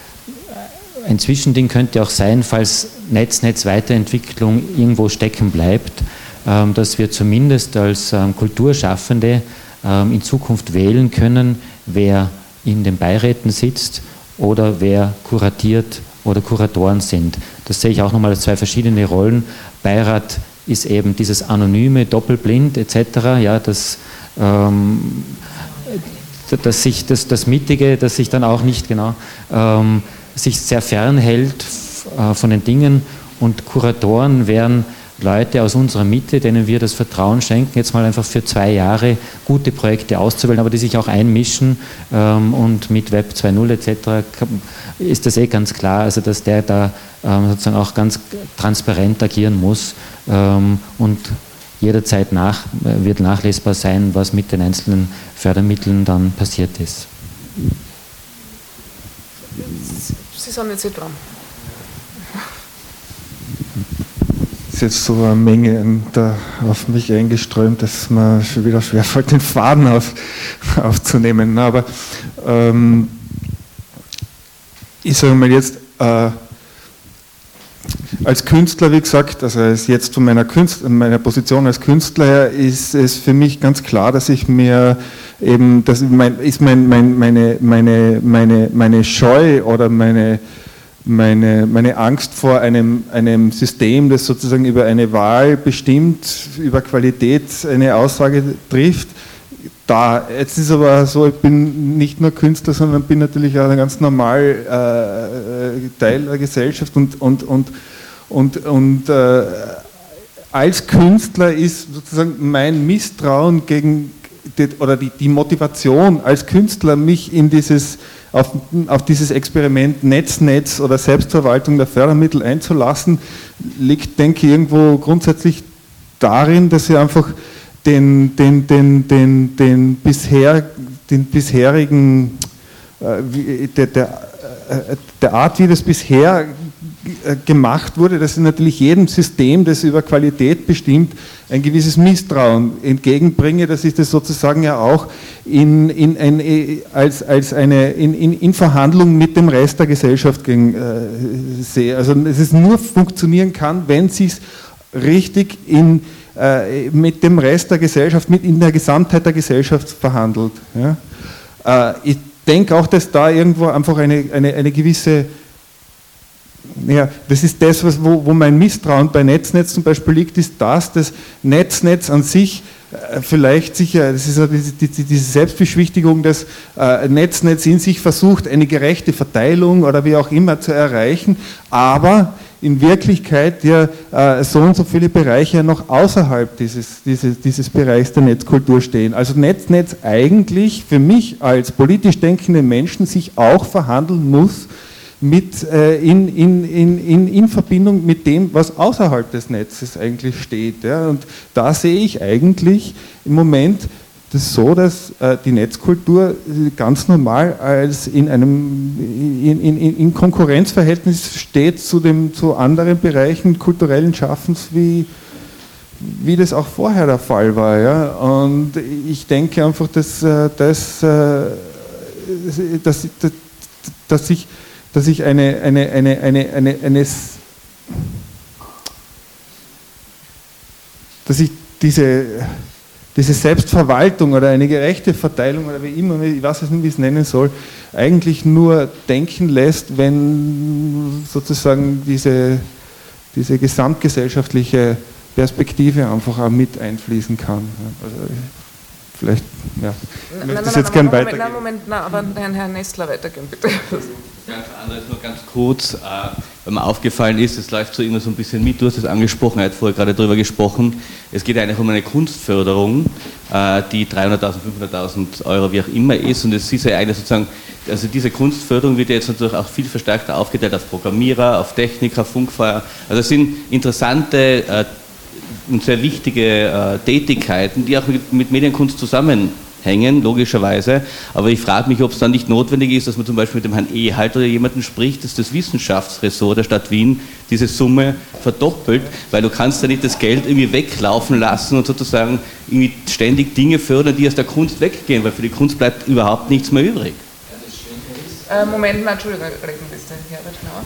S12: Ein Zwischending könnte auch sein, falls Netz-Netz-Weiterentwicklung irgendwo stecken bleibt, ähm, dass wir zumindest als ähm, Kulturschaffende ähm, in Zukunft wählen können, wer in den Beiräten sitzt oder wer kuratiert oder Kuratoren sind. Das sehe ich auch nochmal als zwei verschiedene Rollen. Beirat ist eben dieses anonyme, doppelblind et cetera. Ja, das Ähm, dass sich das, das Mittige, dass sich dann auch nicht genau ähm, sich sehr fernhält äh, von den Dingen und Kuratoren wären Leute aus unserer Mitte, denen wir das Vertrauen schenken, jetzt mal einfach für zwei Jahre gute Projekte auszuwählen, aber die sich auch einmischen ähm, und mit Web zwei Punkt null et cetera ist das eh ganz klar, also dass der da ähm, sozusagen auch ganz transparent agieren muss ähm, und jederzeit nach, wird nachlesbar sein, was mit den einzelnen Fördermitteln dann passiert ist.
S1: Sie sind jetzt hier dran.
S10: Es ist jetzt so eine Menge da auf mich eingeströmt, dass mir schon wieder schwerfällt, den Faden auf, aufzunehmen. Aber ähm, ich sage mal jetzt, äh, als Künstler, wie gesagt, also als jetzt von meiner, Künstler, meiner Position als Künstler her, ist es für mich ganz klar, dass ich mir eben, das mein, ist mein, mein, meine, meine, meine, meine Scheu oder meine, meine, meine Angst vor einem, einem System, das sozusagen über eine Wahl bestimmt, über Qualität eine Aussage trifft. Da, jetzt ist aber so, ich bin nicht nur Künstler, sondern bin natürlich auch ein ganz normal äh, Teil der Gesellschaft und, und, und, und, und äh, als Künstler ist sozusagen mein Misstrauen gegen die, oder die, die Motivation als Künstler, mich in dieses, auf, auf dieses Experiment Netznetz oder Selbstverwaltung der Fördermittel einzulassen, liegt, denke ich, irgendwo grundsätzlich darin, dass ich einfach Den, den, den, den, den, bisher, den bisherigen, äh, der, der, äh, der Art, wie das bisher äh, gemacht wurde, dass es natürlich jedem System, das über Qualität bestimmt, ein gewisses Misstrauen entgegenbringe, dass ich das sozusagen ja auch in, in, ein, als, als eine, in, in, in Verhandlung mit dem Rest der Gesellschaft gegen, äh, sehe. Also dass es nur funktionieren kann, wenn es sich richtig in mit dem Rest der Gesellschaft, mit in der Gesamtheit der Gesellschaft verhandelt. Ja. Ich denke auch, dass da irgendwo einfach eine, eine, eine gewisse, ja, das ist das, was, wo, wo mein Misstrauen bei Netznetz zum Beispiel liegt, ist das, dass Netznetz an sich vielleicht sicher, das ist diese, diese Selbstbeschwichtigung, dass Netznetz in sich versucht, eine gerechte Verteilung oder wie auch immer zu erreichen, aber in Wirklichkeit ja äh, so und so viele Bereiche noch außerhalb dieses, dieses, dieses Bereichs der Netzkultur stehen. Also Netznetz eigentlich für mich als politisch denkende Menschen sich auch verhandeln muss mit, äh, in, in, in, in, in Verbindung mit dem, was außerhalb des Netzes eigentlich steht. Ja. Und da sehe ich eigentlich im Moment das so, dass äh, die Netzkultur ganz normal als in einem in, in, in Konkurrenzverhältnis steht zu, dem, zu anderen Bereichen kulturellen Schaffens, wie, wie das auch vorher der Fall war. Ja? Und ich denke einfach, dass, äh, dass, äh, dass, dass, dass ich, dass ich eine, eine, eine, eine, eine, eine dass ich diese diese Selbstverwaltung oder eine gerechte Verteilung oder wie immer, ich weiß nicht, wie ich es nennen soll, eigentlich nur denken lässt, wenn sozusagen diese, diese gesamtgesellschaftliche Perspektive einfach auch mit einfließen kann. Also vielleicht, ja. Ich möchte das jetzt gerne weitergeben.
S1: Nein, Moment, nein, aber Herrn, Herrn Nestler weitergehen, bitte.
S9: Ganz anderes, nur ganz kurz, äh, weil mir aufgefallen ist, es läuft so immer so ein bisschen mit, du hast es angesprochen, er hat vorher gerade darüber gesprochen, es geht eigentlich um eine Kunstförderung, äh, die dreihunderttausend, fünfhunderttausend Euro, wie auch immer ist, und es ist ja eigentlich sozusagen, also diese Kunstförderung wird jetzt natürlich auch viel verstärkter aufgeteilt auf Programmierer, auf Techniker, Funkfeuer, also es sind interessante äh, und sehr wichtige äh, Tätigkeiten, die auch mit, mit Medienkunst zusammenhängen, logischerweise. Aber ich frage mich, ob es dann nicht notwendig ist, dass man zum Beispiel mit dem Herrn Ehalt oder jemandem spricht, dass das Wissenschaftsressort der Stadt Wien diese Summe verdoppelt, weil du kannst ja nicht das Geld irgendwie weglaufen lassen und sozusagen irgendwie ständig Dinge fördern, die aus der Kunst weggehen, weil für die Kunst bleibt überhaupt nichts mehr übrig.
S1: Äh, Moment, nein, Entschuldigung, reden bitte, Herbert Schnauer.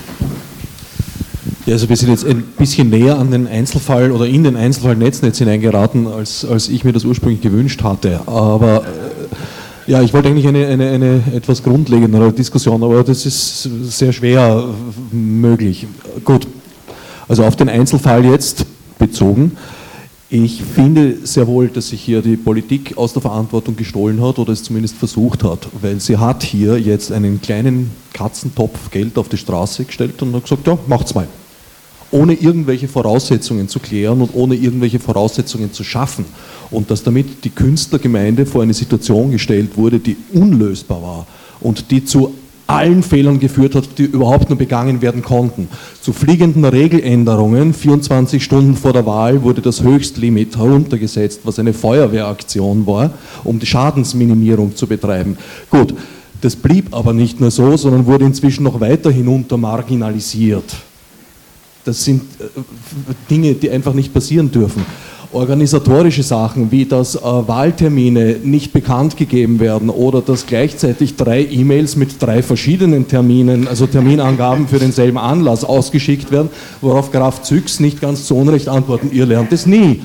S14: Ja, also wir sind jetzt ein bisschen näher an den Einzelfall oder in den Einzelfall Netznetz hineingeraten, als, als ich mir das ursprünglich gewünscht hatte. Aber äh, ja, ich wollte eigentlich eine, eine, eine etwas grundlegendere Diskussion, aber das ist sehr schwer möglich. Gut, also auf den Einzelfall jetzt bezogen. Ich finde sehr wohl, dass sich hier die Politik aus der Verantwortung gestohlen hat oder es zumindest versucht hat, weil sie hat hier jetzt einen kleinen Katzentopf Geld auf die Straße gestellt und hat gesagt, ja, macht's mal. Ohne irgendwelche Voraussetzungen zu klären und ohne irgendwelche Voraussetzungen zu schaffen. Und dass damit die Künstlergemeinde vor eine Situation gestellt wurde, die unlösbar war und die zu allen Fehlern geführt hat, die überhaupt nur begangen werden konnten. Zu fliegenden Regeländerungen, vierundzwanzig Stunden vor der Wahl wurde das Höchstlimit heruntergesetzt, was eine Feuerwehraktion war, um die Schadensminimierung zu betreiben. Gut, das blieb aber nicht nur so, sondern wurde inzwischen noch weiter hinunter marginalisiert. Das sind äh, Dinge, die einfach nicht passieren dürfen. organisatorische Sachen, wie dass äh, Wahltermine nicht bekannt gegeben werden oder dass gleichzeitig drei E-Mails mit drei verschiedenen Terminen, also Terminangaben für denselben Anlass ausgeschickt werden, worauf Graf Züchs nicht ganz zu Unrecht antworten, ihr lernt es nie.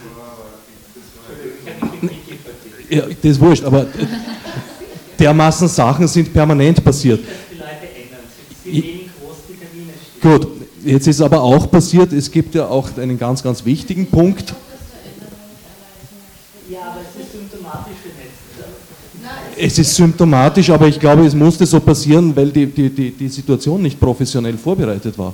S14: Ja, das ist wurscht, aber dermaßen Sachen sind permanent passiert. Gut, jetzt ist aber auch passiert, es gibt ja auch einen ganz, ganz wichtigen Punkt.
S7: Ja, aber es ist symptomatisch für Netz.
S14: Es ist symptomatisch, aber ich glaube, es musste so passieren, weil die, die, die, die Situation nicht professionell vorbereitet war.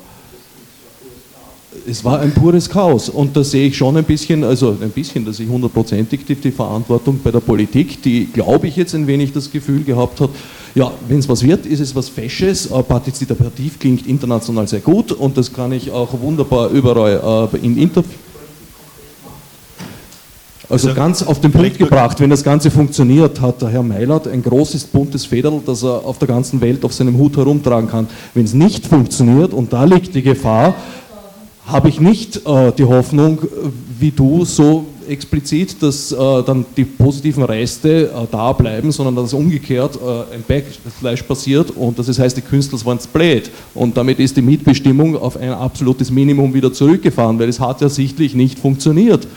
S14: Es war ein pures Chaos und da sehe ich schon ein bisschen, also ein bisschen, dass ich hundertprozentig die, die Verantwortung bei der Politik, die, glaube ich, jetzt ein wenig das Gefühl gehabt hat, ja, wenn es was wird, ist es was Fesches, partizipativ klingt international sehr gut und das kann ich auch wunderbar überall äh, in Interviews. Also ganz auf den Punkt gebracht, wenn das Ganze funktioniert, hat der Herr Meilert ein großes, buntes Federl, das er auf der ganzen Welt auf seinem Hut herumtragen kann. Wenn es nicht funktioniert, und da liegt die Gefahr, habe ich nicht äh, die Hoffnung, wie du, so explizit, dass äh, dann die positiven Reste äh, da bleiben, sondern dass umgekehrt äh, ein Backslash passiert und das heißt, die Künstler waren blöd und damit ist die Mitbestimmung auf ein absolutes Minimum wieder zurückgefahren, weil es hat ja sichtlich nicht funktioniert.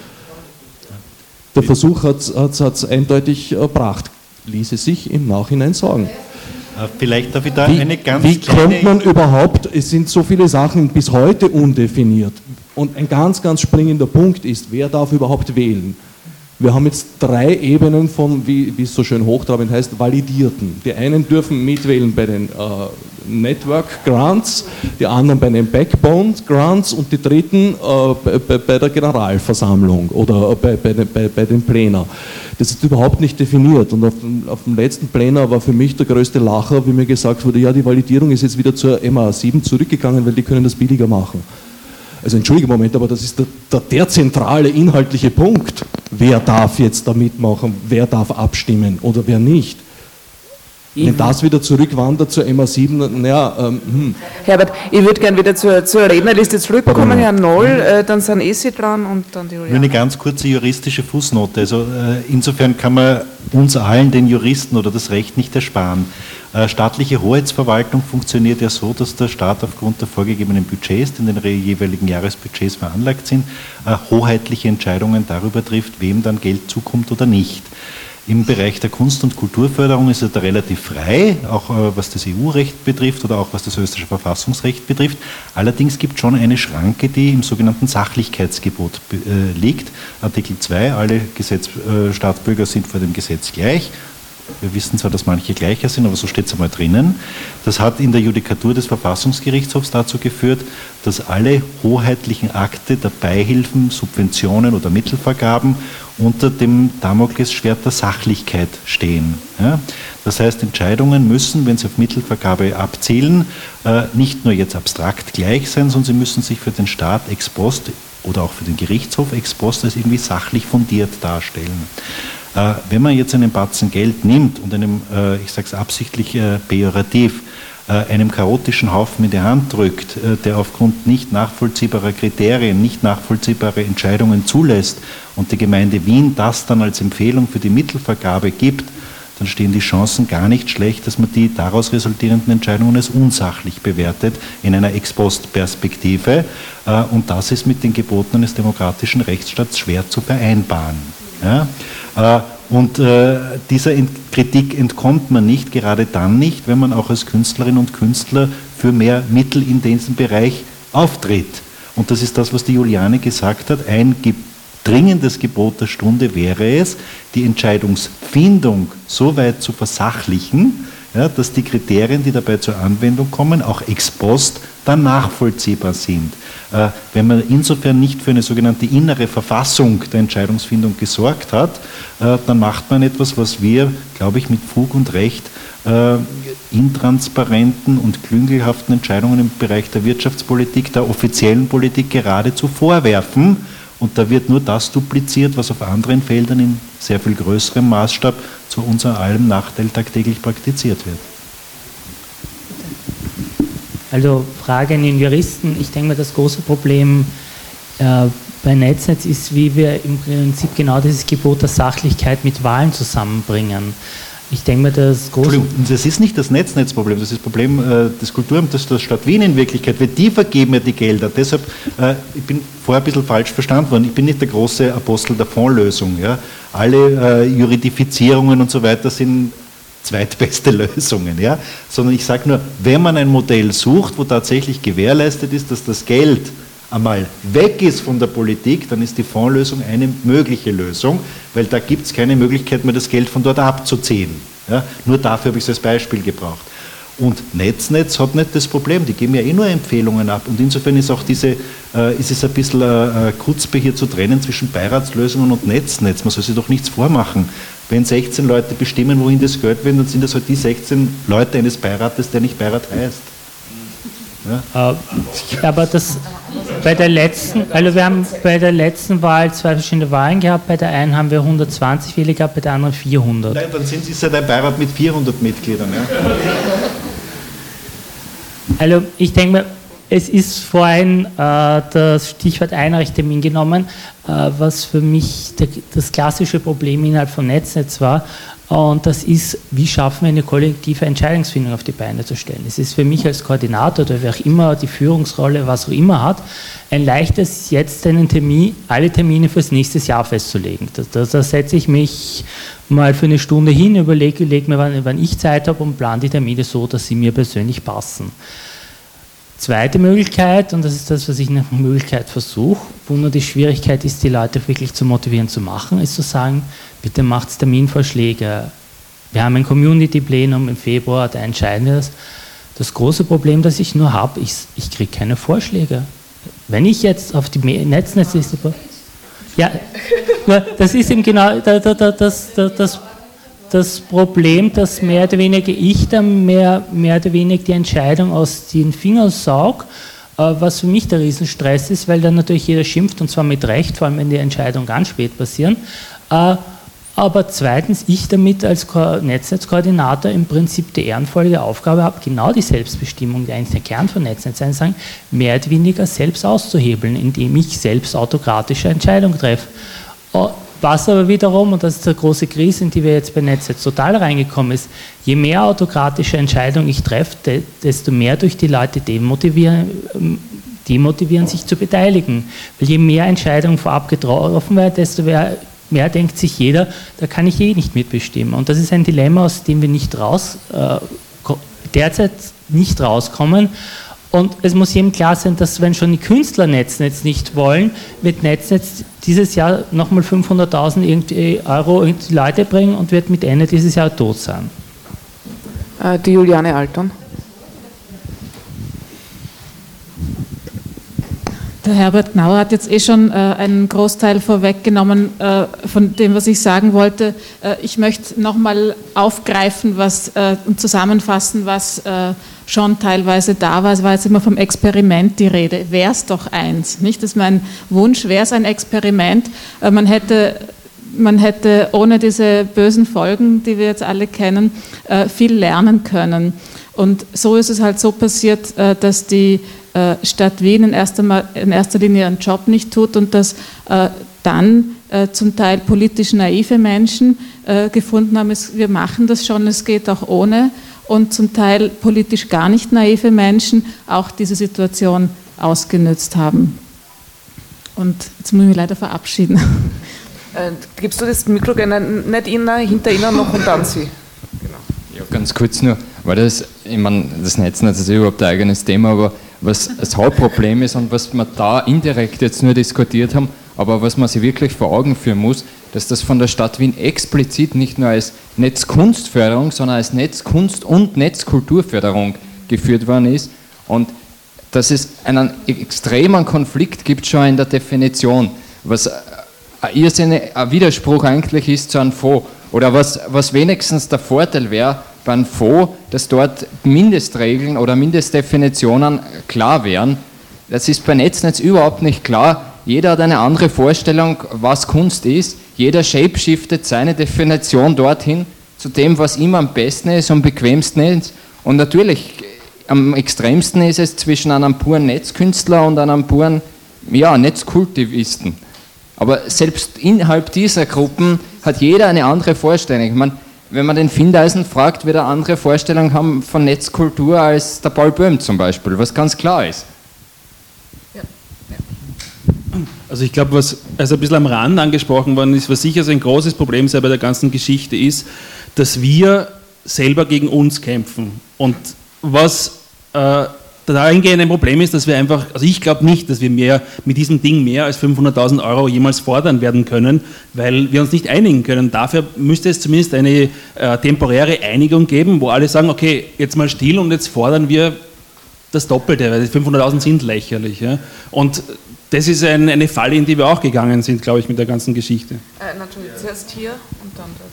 S14: Der Versuch hat es eindeutig erbracht, ließe sich im Nachhinein sagen.
S6: Vielleicht darf ich da
S14: wie,
S6: eine ganz
S14: Wie
S6: kleine...
S14: kommt man überhaupt, es sind so viele Sachen bis heute undefiniert und ein ganz, ganz springender Punkt ist, wer darf überhaupt wählen? Wir haben jetzt drei Ebenen von, wie, wie es so schön hochtrabend heißt, Validierten. Die einen dürfen mitwählen bei den äh, Network Grants, die anderen bei den Backbone Grants und die dritten äh, bei, bei der Generalversammlung oder bei, bei, bei, bei den Plänen. Das ist überhaupt nicht definiert und auf dem, auf dem letzten Pläner war für mich der größte Lacher, wie mir gesagt wurde, ja, die Validierung ist jetzt wieder zur M A sieben zurückgegangen, weil die können das billiger machen. Also entschuldige Moment, aber das ist der, der, der zentrale inhaltliche Punkt. Wer darf jetzt da mitmachen, wer darf abstimmen oder wer nicht? Wenn das wieder zurückwandert zur M A sieben, naja, ähm, hm.
S1: Herbert, ich würde gerne wieder zur, zur Rednerliste zurückkommen, Herr Noll, äh, dann sind eh Sie dran und dann die Juliane.
S6: Nur eine ganz kurze juristische Fußnote. Also, äh, insofern kann man uns allen, den Juristen, oder das Recht nicht ersparen. Äh, staatliche Hoheitsverwaltung funktioniert ja so, dass der Staat aufgrund der vorgegebenen Budgets, die in den jeweiligen Jahresbudgets veranlagt sind, äh, hoheitliche Entscheidungen darüber trifft, wem dann Geld zukommt oder nicht. Im Bereich der Kunst- und Kulturförderung ist er da relativ frei, auch äh, was das E U-Recht betrifft oder auch was das österreichische Verfassungsrecht betrifft. Allerdings gibt es schon eine Schranke, die im sogenannten Sachlichkeitsgebot äh, liegt. Artikel zwei, alle Gesetz, äh, Staatsbürger sind vor dem Gesetz gleich. Wir wissen zwar, dass manche gleicher sind, aber so steht es einmal drinnen. Das hat in der Judikatur des Verfassungsgerichtshofs dazu geführt, dass alle hoheitlichen Akte der Beihilfen, Subventionen oder Mittelvergaben unter dem Damoklesschwert der Sachlichkeit stehen. Ja? Das heißt, Entscheidungen müssen, wenn sie auf Mittelvergabe abzielen, äh, nicht nur jetzt abstrakt gleich sein, sondern sie müssen sich für den Staat ex post oder auch für den Gerichtshof ex post als irgendwie sachlich fundiert darstellen. Äh, wenn man jetzt einen Batzen Geld nimmt und einem, äh, ich sage es absichtlich äh, pejorativ, äh, einem chaotischen Haufen in die Hand drückt, äh, der aufgrund nicht nachvollziehbarer Kriterien, nicht nachvollziehbare Entscheidungen zulässt und die Gemeinde Wien das dann als Empfehlung für die Mittelvergabe gibt, dann stehen die Chancen gar nicht schlecht, dass man die daraus resultierenden Entscheidungen als unsachlich bewertet in einer Ex-Post-Perspektive. Äh, und das ist mit den Geboten eines demokratischen Rechtsstaats schwer zu vereinbaren. Ja? Und äh, dieser Kritik entkommt man nicht, gerade dann nicht, wenn man auch als Künstlerin und Künstler für mehr Mittel in diesem Bereich auftritt. Und das ist das, was die Juliane gesagt hat. Ein ge- dringendes Gebot der Stunde wäre es, die Entscheidungsfindung so weit zu versachlichen, ja, dass die Kriterien, die dabei zur Anwendung kommen, auch ex post dann nachvollziehbar sind. Äh, wenn man insofern nicht für eine sogenannte innere Verfassung der Entscheidungsfindung gesorgt hat, äh, dann macht man etwas, was wir, glaube ich, mit Fug und Recht äh, intransparenten und klüngelhaften Entscheidungen im Bereich der Wirtschaftspolitik, der offiziellen Politik geradezu vorwerfen. Und da wird nur das dupliziert, was auf anderen Feldern in sehr viel größerem Maßstab zu unser allem Nachteil tagtäglich praktiziert wird.
S7: Also Frage an den Juristen. Ich denke mal, das große Problem äh, bei Netznetz ist, wie wir im Prinzip genau dieses Gebot der Sachlichkeit mit Wahlen zusammenbringen. Ich denke mir, das große...
S6: Entschuldigung, das ist nicht das Netznetzproblem, das ist das Problem äh, des Kulturamtes der Stadt Wien in Wirklichkeit, weil die vergeben ja die Gelder. Deshalb, äh, ich bin vorher ein bisschen falsch verstanden worden, ich bin nicht der große Apostel der Fondslösung. Ja? Alle äh, Juridifizierungen und so weiter sind zweitbeste Lösungen. Ja? Sondern ich sage nur, wenn man ein Modell sucht, wo tatsächlich gewährleistet ist, dass das Geld einmal weg ist von der Politik, dann ist die Fondslösung eine mögliche Lösung, weil da gibt es keine Möglichkeit mehr, das Geld von dort abzuziehen. Ja, nur dafür habe ich es als Beispiel gebraucht. Und Netznetz hat nicht das Problem, die geben ja eh nur Empfehlungen ab. Und insofern ist auch diese, äh, ist es ein bisschen äh, Kutzpe hier zu trennen zwischen Beiratslösungen und Netznetz. Man soll sich doch nichts vormachen. Wenn sechzehn Leute bestimmen, wohin das Geld wird, dann sind das halt die sechzehn Leute eines Beirates, der nicht Beirat heißt.
S7: Ja. Äh, aber das bei der letzten, also wir haben bei der letzten Wahl zwei verschiedene Wahlen gehabt, bei der einen haben wir hundertzwanzig Wähler gehabt, bei der anderen vierhundert.
S6: Nein, dann sind Sie ja ein Beirat mit vierhundert Mitgliedern. Ja?
S7: Also ich denke mir, es ist vorhin äh, das Stichwort Einreichtermin genommen, äh, was für mich der, das klassische Problem innerhalb von Netznetz war. Und das ist, wie schaffen wir eine kollektive Entscheidungsfindung auf die Beine zu stellen. Es ist für mich als Koordinator oder wer auch immer die Führungsrolle, was auch immer hat, ein leichtes, jetzt einen Termin, alle Termine fürs nächste Jahr festzulegen. Da, da, da setze ich mich mal für eine Stunde hin, überlege, überlege mir, wann, wann ich Zeit habe und plane die Termine so, dass sie mir persönlich passen. Zweite Möglichkeit, und das ist das, was ich nach Möglichkeit versuche, wo nur die Schwierigkeit ist, die Leute wirklich zu motivieren zu machen, ist zu sagen, bitte macht Terminvorschläge. Wir haben ein Community-Plenum im Februar, da entscheiden wir das. Das große Problem, das ich nur habe, ist, ich kriege keine Vorschläge. Wenn ich jetzt auf die Netznetz-Liste... Ja, das ist eben genau das, das, das, das das Problem, dass mehr oder weniger ich dann mehr, mehr oder weniger die Entscheidung aus den Fingern saug, äh, was für mich der Riesenstress ist, weil dann natürlich jeder schimpft und zwar mit Recht, vor allem wenn die Entscheidungen ganz spät passieren. Äh, aber zweitens, ich damit als Ko- Netznetzkoordinator im Prinzip die ehrenvolle Aufgabe habe, genau die Selbstbestimmung, die eigentlich der Kern von Netznetz sein, sagen, mehr oder weniger selbst auszuhebeln, indem ich selbst autokratische Entscheidungen treffe. Äh, Was aber wiederum, und das ist die große Krise, in die wir jetzt bei Netznetz total reingekommen ist, je mehr autokratische Entscheidungen ich treffe, desto mehr durch die Leute demotivieren, demotivieren sich zu beteiligen. Weil je mehr Entscheidungen vorab getroffen werden, desto mehr, mehr denkt sich jeder, da kann ich eh nicht mitbestimmen. Und das ist ein Dilemma, aus dem wir nicht raus, äh, derzeit nicht rauskommen. Und es muss jedem klar sein, dass wenn schon die Künstler Netznetz nicht wollen, wird Netznetz dieses Jahr nochmal fünfhunderttausend Euro in die Leute bringen und wird mit Ende dieses Jahr tot sein.
S1: Äh, die Juliane Alton.
S15: Der Herbert Gnauer hat jetzt eh schon äh, einen Großteil vorweggenommen äh, von dem, was ich sagen wollte. Äh, ich möchte nochmal aufgreifen was, äh, und zusammenfassen, was äh, schon teilweise da war. Es war jetzt immer vom Experiment die Rede. Wäre es doch eins, nicht? Das ist mein Wunsch, wäre es ein Experiment. Äh, man hätte... Man hätte ohne diese bösen Folgen, die wir jetzt alle kennen, äh, viel lernen können. Und so ist es halt so passiert, äh, dass die äh, Stadt Wien in erster, Mal, in erster Linie ihren Job nicht tut und dass äh, dann äh, zum Teil politisch naive Menschen äh, gefunden haben, es, wir machen das schon, es geht auch ohne. Und zum Teil politisch gar nicht naive Menschen auch diese Situation ausgenutzt haben. Und jetzt muss ich mich leider verabschieden.
S1: Äh, gibst du das Mikro gerne nicht Ihnen, hinter Ihnen noch und dann Sie?
S11: Genau. Ja, ganz kurz nur, weil das, ich meine, das Netznetz ist überhaupt ein eigenes Thema, aber was das Hauptproblem ist und was wir da indirekt jetzt nur diskutiert haben, aber was man sich wirklich vor Augen führen muss, dass das von der Stadt Wien explizit nicht nur als Netzkunstförderung, sondern als Netzkunst- und Netzkulturförderung geführt worden ist und dass es einen extremen Konflikt gibt schon in der Definition, was ein irrsinniger ein Widerspruch eigentlich ist zu einem Fonds. Oder was, was wenigstens der Vorteil wäre bei einem Fonds, dass dort Mindestregeln oder Mindestdefinitionen klar wären. Das ist bei Netznetz überhaupt nicht klar. Jeder hat eine andere Vorstellung, was Kunst ist. Jeder shapeshiftet seine Definition dorthin, zu dem, was ihm am besten ist und bequemsten ist. Und natürlich, am extremsten ist es zwischen einem puren Netzkünstler und einem puren ja, Netzkultivisten. Aber selbst innerhalb dieser Gruppen hat jeder eine andere Vorstellung. Ich meine, wenn man den Findeisen fragt, wird er andere Vorstellungen haben von Netzkultur als der Paul Böhm zum Beispiel, was ganz klar ist.
S16: Also ich glaube, was also ein bisschen am Rand angesprochen worden ist, was sicher so ein großes Problem sei bei der ganzen Geschichte ist, dass wir selber gegen uns kämpfen. Und was äh, dahingehend ein Problem ist, dass wir einfach, also ich glaube nicht, dass wir mehr mit diesem Ding mehr als fünfhunderttausend Euro jemals fordern werden können, weil wir uns nicht einigen können. Dafür müsste es zumindest eine äh, temporäre Einigung geben, wo alle sagen, okay, jetzt mal still und jetzt fordern wir das Doppelte, weil die fünfhunderttausend sind lächerlich. Ja? Und das ist ein, eine Falle, in die wir auch gegangen sind, glaube ich, mit der ganzen Geschichte.
S1: Äh, natürlich, zuerst hier und dann dort.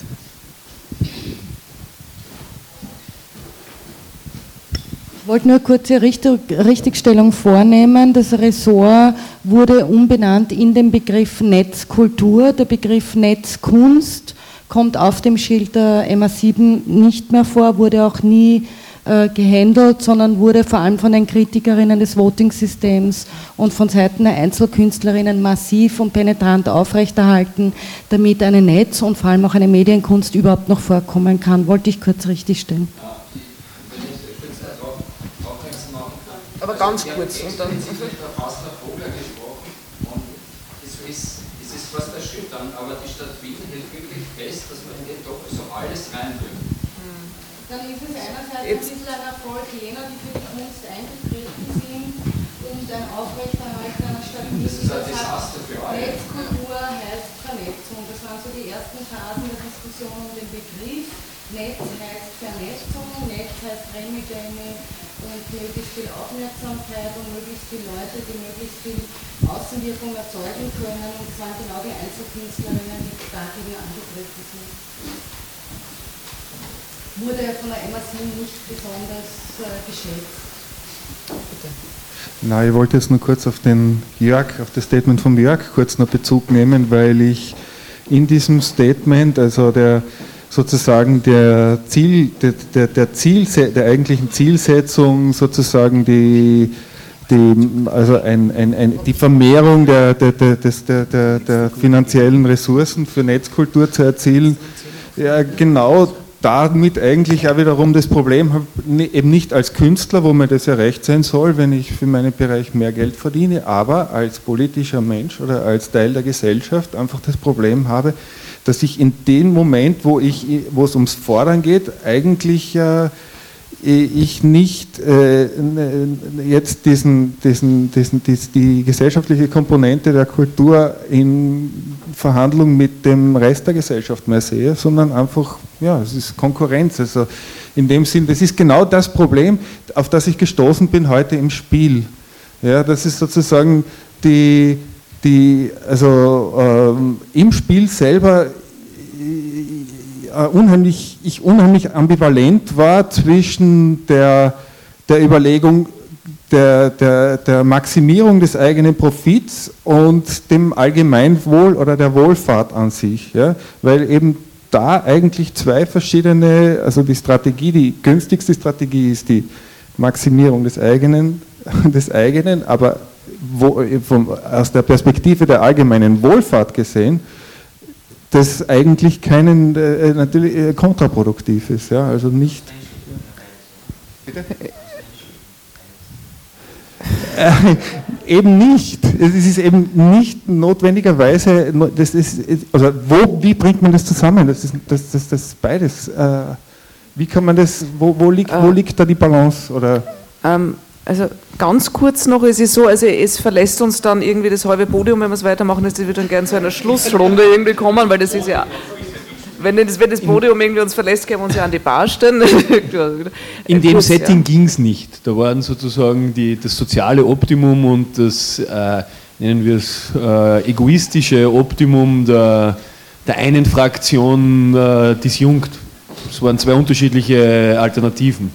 S8: Ich wollte nur eine kurze Richtigstellung vornehmen. Das Ressort wurde umbenannt in den Begriff Netzkultur. Der Begriff Netzkunst kommt auf dem Schild der M A sieben nicht mehr vor, wurde auch nie äh, gehandelt, sondern wurde vor allem von den Kritikerinnen des Voting-Systems und von Seiten der Einzelkünstlerinnen massiv und penetrant aufrechterhalten, damit eine Netz- und vor allem auch eine Medienkunst überhaupt noch vorkommen kann. Wollte ich kurz richtigstellen.
S1: Aber ganz kurz. Und dann
S11: es ist fast erschütternd, aber die Stadt Wien hält wirklich fest, dass man in den doch so alles reintut.
S8: Dann ist es einerseits ein bisschen ein Erfolg jener, die für die Kunst eingetreten sind und ein Aufrechterhalten einer Stadt Wien.
S11: Das ist ein Desaster für alle.
S8: Netzkultur heißt Vernetzung. Das waren so die ersten Phasen der Diskussion um den Begriff. Netz heißt Vernetzung, Netz heißt Remi-Demi und möglichst viel Aufmerksamkeit und möglichst viele Leute, die möglichst viel Außenwirkung erzeugen können. Und es waren genau die Einzelkünstlerinnen, die dagegen angetreten sind. Wurde von der M A sieben nicht besonders äh, geschätzt. Bitte.
S10: Na, ich wollte jetzt nur kurz auf den Jörg, auf das Statement von Jörg kurz noch Bezug nehmen, weil ich in diesem Statement, also der sozusagen der Ziel, der, der, der, Zielse, der eigentlichen Zielsetzung sozusagen die, die, also ein, ein, ein, die Vermehrung der, der, der, der, der, der finanziellen Ressourcen für Netzkultur zu erzielen, ja, genau damit eigentlich auch wiederum das Problem habe, eben nicht als Künstler, wo mir das ja recht sein soll, wenn ich für meinen Bereich mehr Geld verdiene, aber als politischer Mensch oder als Teil der Gesellschaft einfach das Problem habe, dass ich in dem Moment, wo, ich, wo es ums Fordern geht, eigentlich äh, ich nicht äh, jetzt diesen, diesen, diesen, diesen, die gesellschaftliche Komponente der Kultur in Verhandlung mit dem Rest der Gesellschaft mehr sehe, sondern einfach, ja, es ist Konkurrenz. Also in dem Sinn, das ist genau das Problem, auf das ich gestoßen bin heute im Spiel. Ja, das ist sozusagen die die also ähm, im Spiel selber äh, unheimlich, ich unheimlich ambivalent war zwischen der, der Überlegung der, der, der Maximierung des eigenen Profits und dem Allgemeinwohl oder der Wohlfahrt an sich, ja? Weil eben da eigentlich zwei verschiedene, also die Strategie, die günstigste Strategie ist die Maximierung des eigenen, des eigenen, aber Wo, vom, aus der Perspektive der allgemeinen Wohlfahrt gesehen, das eigentlich keinen, äh, natürlich äh, kontraproduktiv ist, ja, also nicht. Bitte? Äh, eben nicht. Es ist eben nicht notwendigerweise, das ist, also wo, wie bringt man das zusammen? Das ist das, das, das beides. Äh, wie kann man das, wo, wo, liegt, wo liegt da die Balance? Oder?
S1: Ähm, Also ganz kurz noch, es ist so, also es verlässt uns dann irgendwie das halbe Podium, wenn wir es weitermachen, das wird dann gerne zu einer Schlussrunde irgendwie kommen, weil das ist ja, wenn das, wenn das Podium irgendwie uns verlässt, können wir uns ja an die Bar stellen.
S13: In dem
S1: kurz,
S13: Setting
S1: ja.
S13: ging es nicht. Da waren sozusagen die, das soziale Optimum und das, äh, nennen wir es, äh, egoistische Optimum der, der einen Fraktion äh, disjunkt. Es waren zwei unterschiedliche Alternativen.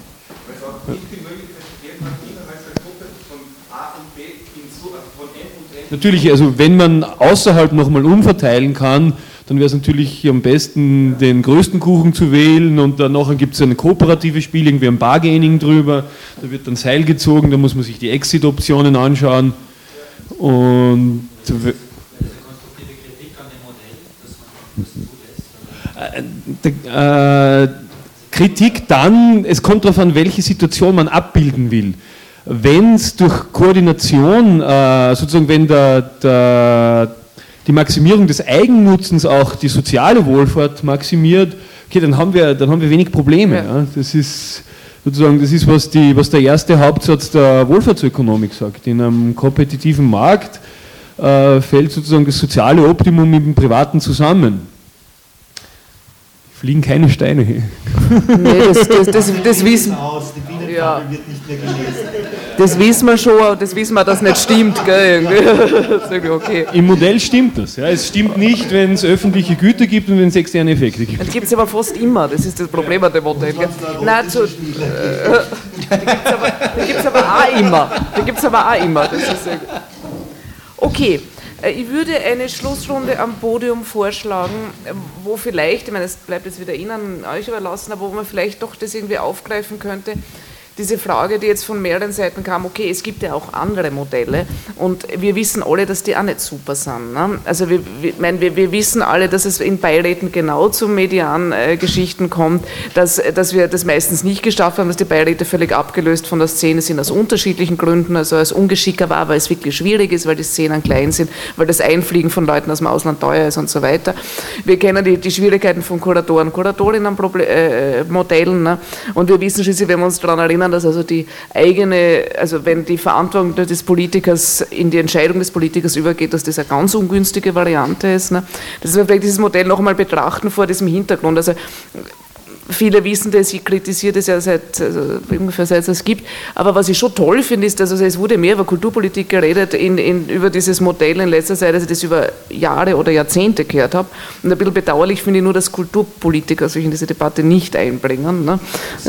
S13: Natürlich, also wenn man außerhalb nochmal umverteilen kann, dann wäre es natürlich am besten, den größten Kuchen zu wählen und dann nachher gibt es ein kooperatives Spiel, irgendwie ein Bargaining drüber, da wird dann Seil gezogen, da muss man sich die Exit-Optionen anschauen und äh, Kritik dann, es kommt darauf an, welche Situation man abbilden will. Wenn es durch Koordination, äh, sozusagen wenn der, der, die Maximierung des Eigennutzens auch die soziale Wohlfahrt maximiert, okay, dann haben wir, dann haben wir wenig Probleme. Ja. Ja. Das ist sozusagen, das ist, was, die, was der erste Hauptsatz der Wohlfahrtsökonomik sagt. In einem kompetitiven Markt äh, fällt sozusagen das soziale Optimum mit dem Privaten zusammen. Fliegen keine Steine hin.
S1: Nee, das, das, das, das wissen ja. Das wissen wir schon, das wissen wir, dass es nicht stimmt. Gell? Das ist okay.
S13: Im Modell stimmt das. Ja. Es stimmt nicht, wenn es öffentliche Güter gibt und wenn es externe Effekte gibt.
S1: Das gibt es aber fast immer, das ist das Problem an dem Modell. Nein, so, äh, die gibt es aber, aber auch immer. Die gibt es aber auch immer. Das ist, okay. Ich würde eine Schlussrunde am Podium vorschlagen, wo vielleicht, ich meine, es bleibt jetzt wieder Ihnen, euch überlassen, aber wo man vielleicht doch das irgendwie aufgreifen könnte, diese Frage, die jetzt von mehreren Seiten kam, okay, es gibt ja auch andere Modelle und wir wissen alle, dass die auch nicht super sind. Ne? Also wir, wir, mein, wir, wir wissen alle, dass es in Beiräten genau zu Median-Geschichten äh, kommt, dass, dass wir das meistens nicht geschafft haben, dass die Beiräte völlig abgelöst von der Szene sind, aus unterschiedlichen Gründen, also als ungeschicker war, weil es wirklich schwierig ist, weil die Szenen klein sind, weil das Einfliegen von Leuten aus dem Ausland teuer ist und so weiter. Wir kennen die, die Schwierigkeiten von Kuratoren, Kuratorinnen-Modellen, äh, ne? Und wir wissen schließlich, wenn wir uns daran erinnern, dass also die eigene, also wenn die Verantwortung des Politikers in die Entscheidung des Politikers übergeht, dass das eine ganz ungünstige Variante ist. Ne? Das ist vielleicht dieses Modell noch einmal betrachten vor diesem Hintergrund. Also viele wissen das, ich kritisiere das ja seit, also ungefähr seit es es gibt, aber was ich schon toll finde, ist, dass also es wurde mehr über Kulturpolitik geredet, in, in, über dieses Modell in letzter Zeit, dass ich das über Jahre oder Jahrzehnte gehört habe. Und ein bisschen bedauerlich finde ich nur, dass Kulturpolitiker sich in diese Debatte nicht einbringen. Ne?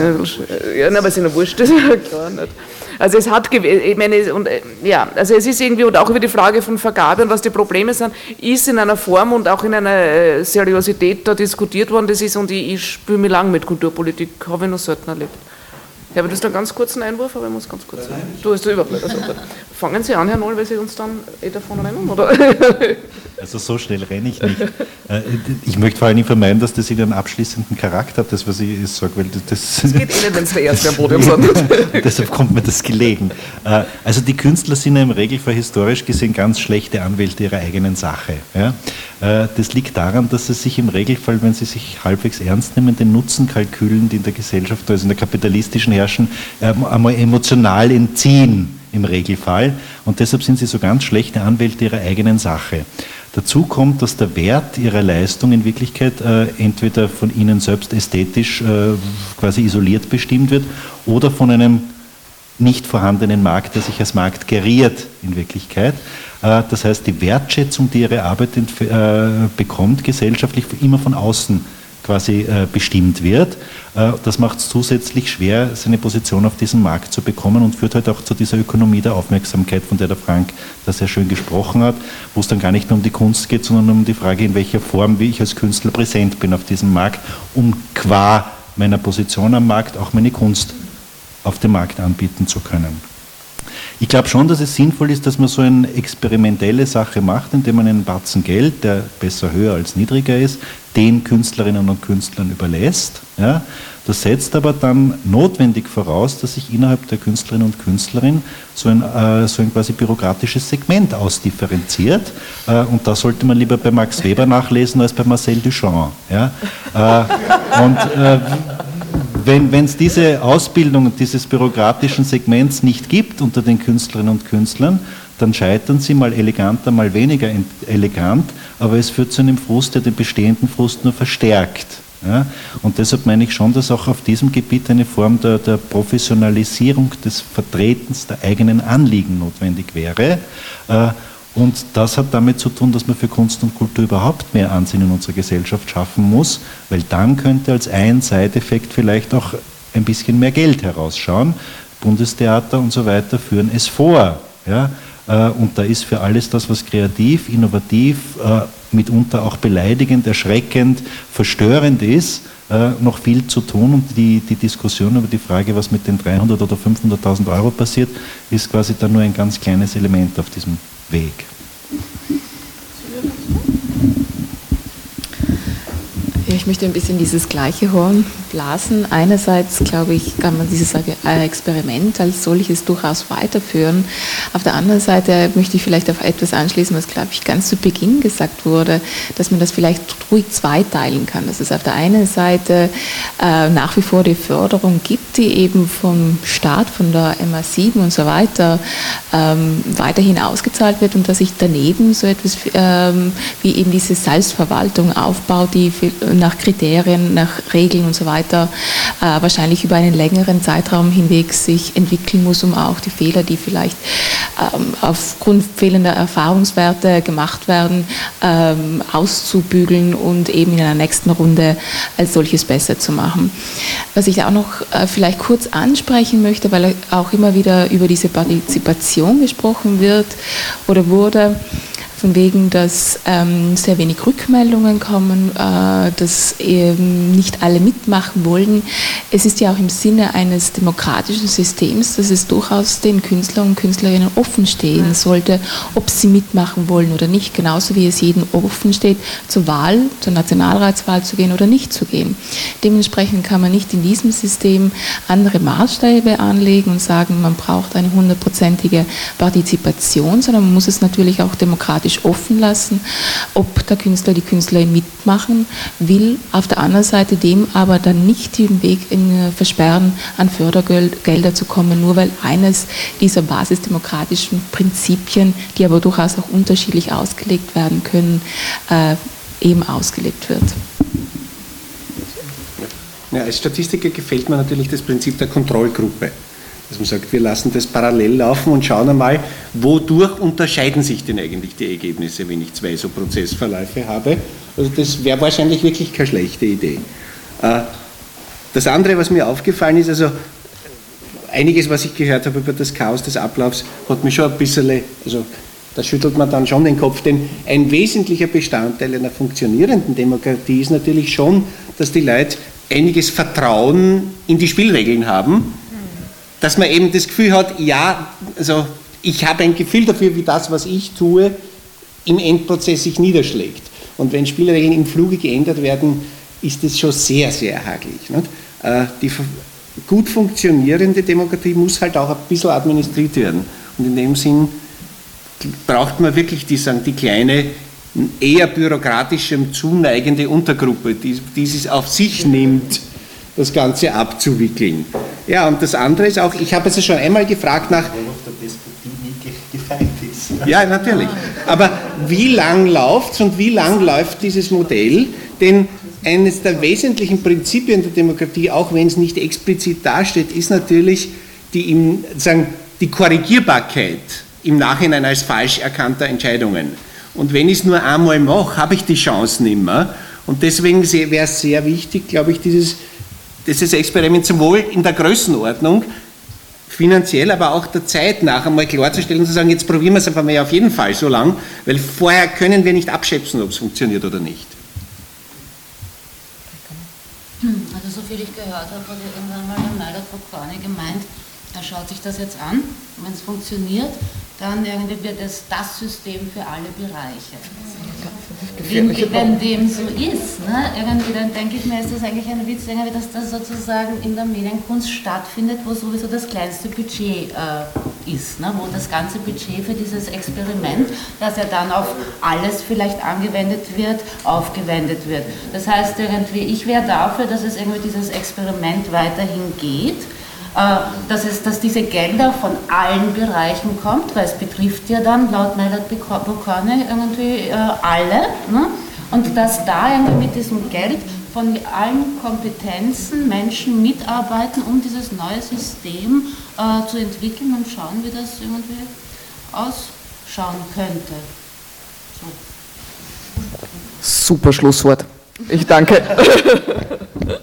S1: Ja, aber es ist ja wurscht, das ist ja gar nicht. Also es hat, ich meine, und, ja, also es ist irgendwie, und auch über die Frage von Vergabe und was die Probleme sind, ist in einer Form und auch in einer Seriosität da diskutiert worden, das ist, und ich, ich spüre mich lang mit Kulturpolitik, habe ich noch selten erlebt. Ja, aber das ist einen ganz kurzen Einwurf, aber ich muss ganz kurz sagen. Du hast du überhaupt also, fangen Sie an, Herr Noll, weil Sie uns dann eh davon rennen, oder?
S6: Also so schnell renne ich nicht. Ich möchte vor allem vermeiden, dass das einen abschließenden Charakter hat, das, was ich sage, weil das...
S1: Das geht eh nicht, wenn es der Erste am Podium sind.
S6: Deshalb kommt mir das gelegen. Also die Künstler sind ja im Regelfall historisch gesehen ganz schlechte Anwälte ihrer eigenen Sache. Ja? Das liegt daran, dass sie sich im Regelfall, wenn sie sich halbwegs ernst nehmen, den Nutzenkalkülen, die in der Gesellschaft, also in der kapitalistischen herrschen, einmal emotional entziehen im Regelfall. Und deshalb sind sie so ganz schlechte Anwälte ihrer eigenen Sache. Dazu kommt, dass der Wert ihrer Leistung in Wirklichkeit äh, entweder von ihnen selbst ästhetisch äh, quasi isoliert bestimmt wird oder von einem nicht vorhandenen Markt, der sich als Markt geriert in Wirklichkeit. Äh, das heißt, die Wertschätzung, die ihre Arbeit äh, bekommt, gesellschaftlich immer von außen quasi äh, bestimmt wird. Äh, das macht es zusätzlich schwer, seine Position auf diesem Markt zu bekommen und führt halt auch zu dieser Ökonomie der Aufmerksamkeit, von der der Frank da sehr schön gesprochen hat, wo es dann gar nicht nur um die Kunst geht, sondern um die Frage, in welcher Form, wie ich als Künstler präsent bin auf diesem Markt, um qua meiner Position am Markt auch meine Kunst auf dem Markt anbieten zu können. Ich glaube schon, dass es sinnvoll ist, dass man so eine experimentelle Sache macht, indem man einen Batzen Geld, der besser höher als niedriger ist, den Künstlerinnen und Künstlern überlässt. Ja. Das setzt aber dann notwendig voraus, dass sich innerhalb der Künstlerinnen und Künstlerin so ein, äh, so ein quasi bürokratisches Segment ausdifferenziert. Äh, und da sollte man lieber bei Max Weber nachlesen als bei Marcel Duchamp. Ja. Äh, und äh, wenn es diese Ausbildung dieses bürokratischen Segments nicht gibt unter den Künstlerinnen und Künstlern, dann scheitern sie mal eleganter, mal weniger elegant, aber es führt zu einem Frust, der den bestehenden Frust nur verstärkt. Ja? Und deshalb meine ich schon, dass auch auf diesem Gebiet eine Form der, der Professionalisierung des Vertretens der eigenen Anliegen notwendig wäre. Und das hat damit zu tun, dass man für Kunst und Kultur überhaupt mehr Ansehen in unserer Gesellschaft schaffen muss, weil dann könnte als ein Side-Effekt vielleicht auch ein bisschen mehr Geld herausschauen. Bundestheater und so weiter führen es vor. Ja? Und da ist für alles das, was kreativ, innovativ, mitunter auch beleidigend, erschreckend, verstörend ist, noch viel zu tun. Und die, die Diskussion über die Frage, was mit den dreihundert oder fünfhunderttausend Euro passiert, ist quasi dann nur ein ganz kleines Element auf diesem Weg.
S5: Ich Ich möchte ein bisschen dieses gleiche Horn blasen. Einerseits, glaube ich, kann man dieses Experiment als solches durchaus weiterführen. Auf der anderen Seite möchte ich vielleicht auf etwas anschließen, was, glaube ich, ganz zu Beginn gesagt wurde, dass man das vielleicht ruhig zweiteilen kann. Dass es auf der einen Seite äh, nach wie vor die Förderung gibt, die eben vom Staat, von der M A sieben und so weiter ähm, weiterhin ausgezahlt wird und dass sich daneben so etwas ähm, wie eben diese Selbstverwaltung aufbaut, die für, nach Kriterien, nach Regeln und so weiter äh, wahrscheinlich über einen längeren Zeitraum hinweg sich entwickeln muss, um auch die Fehler, die vielleicht ähm, aufgrund fehlender Erfahrungswerte gemacht werden, ähm, auszubügeln und eben in einer nächsten Runde als solches besser zu machen. Was ich auch noch äh, vielleicht kurz ansprechen möchte, weil auch immer wieder über diese Partizipation gesprochen wird oder wurde, von wegen, dass ähm, sehr wenig Rückmeldungen kommen, äh, dass eben nicht alle mitmachen wollen. Es ist ja auch im Sinne eines demokratischen Systems, dass es durchaus den Künstlern und Künstlerinnen offen stehen sollte, ob sie mitmachen wollen oder nicht, genauso wie es jedem offen steht, zur Wahl, zur Nationalratswahl zu gehen oder nicht zu gehen. Dementsprechend kann man nicht in diesem System andere Maßstäbe anlegen und sagen, man braucht eine hundertprozentige Partizipation, sondern man muss es natürlich auch demokratisch offen lassen, ob der Künstler, die Künstlerin mitmachen will, auf der anderen Seite dem aber dann nicht den Weg in versperren, an Fördergelder zu kommen, nur weil eines dieser basisdemokratischen Prinzipien, die aber durchaus auch unterschiedlich ausgelegt werden können, äh, eben ausgelebt wird.
S4: Ja, als Statistiker gefällt mir natürlich das Prinzip der Kontrollgruppe. Dass man sagt, wir lassen das parallel laufen und schauen einmal, wodurch unterscheiden sich denn eigentlich die Ergebnisse, wenn ich zwei so Prozessverläufe habe. Also das wäre wahrscheinlich wirklich keine schlechte Idee. Das andere, was mir aufgefallen ist, also einiges, was ich gehört habe über das Chaos des Ablaufs, hat mich schon ein bisschen, also da schüttelt man dann schon den Kopf, denn ein wesentlicher Bestandteil einer funktionierenden Demokratie ist natürlich schon, dass die Leute einiges Vertrauen in die Spielregeln haben, dass man eben das Gefühl hat, ja, also ich habe ein Gefühl dafür, wie das, was ich tue, im Endprozess sich niederschlägt. Und wenn Spielregeln im Fluge geändert werden, ist das schon sehr, sehr hakelig. Nicht? Die gut funktionierende Demokratie muss halt auch ein bisschen administriert werden. Und in dem Sinn braucht man wirklich die, sagen, die kleine, eher bürokratischem zuneigende Untergruppe, die, die es auf sich nimmt, das Ganze abzuwickeln. Ja, und das andere ist auch, ich habe es ja schon einmal gefragt nach... Ja, natürlich. Aber wie lang läuft es und wie lang läuft dieses Modell? Denn eines der wesentlichen Prinzipien der Demokratie, auch wenn es nicht explizit dasteht, ist natürlich die, im, sagen, die Korrigierbarkeit im Nachhinein als falsch erkannter Entscheidungen. Und wenn ich es nur einmal mache, habe ich die Chance nicht mehr. Und deswegen wäre es sehr wichtig, glaube ich, dieses... dieses Experiment sowohl in der Größenordnung, finanziell, aber auch der Zeit nach einmal klarzustellen und zu sagen, jetzt probieren wir es einfach mal auf jeden Fall so lang, weil vorher können wir nicht abschätzen, ob es funktioniert oder nicht.
S3: Also so viel ich gehört habe, hat irgendwann mal der Meilert Bocconi gemeint, er schaut sich das jetzt an, wenn es funktioniert, dann irgendwie wird es das System für alle Bereiche. Wenn, wenn dem so ist, ne, irgendwie, dann denke ich mir, ist das eigentlich ein Witz, dass das sozusagen in der Medienkunst stattfindet, wo sowieso das kleinste Budget äh, ist, ne, wo das ganze Budget für dieses Experiment, das ja dann auf alles vielleicht angewendet wird, aufgewendet wird. Das heißt irgendwie, ich wäre dafür, dass es irgendwie dieses Experiment weiterhin geht, Dass, es, dass diese Gelder von allen Bereichen kommt, weil es betrifft ja dann laut Meilert Bocconi irgendwie äh, alle, ne? Und dass da irgendwie mit diesem Geld von allen Kompetenzen Menschen mitarbeiten, um dieses neue System äh, zu entwickeln und schauen, wie das irgendwie ausschauen könnte. So.
S1: Super Schlusswort. Ich danke.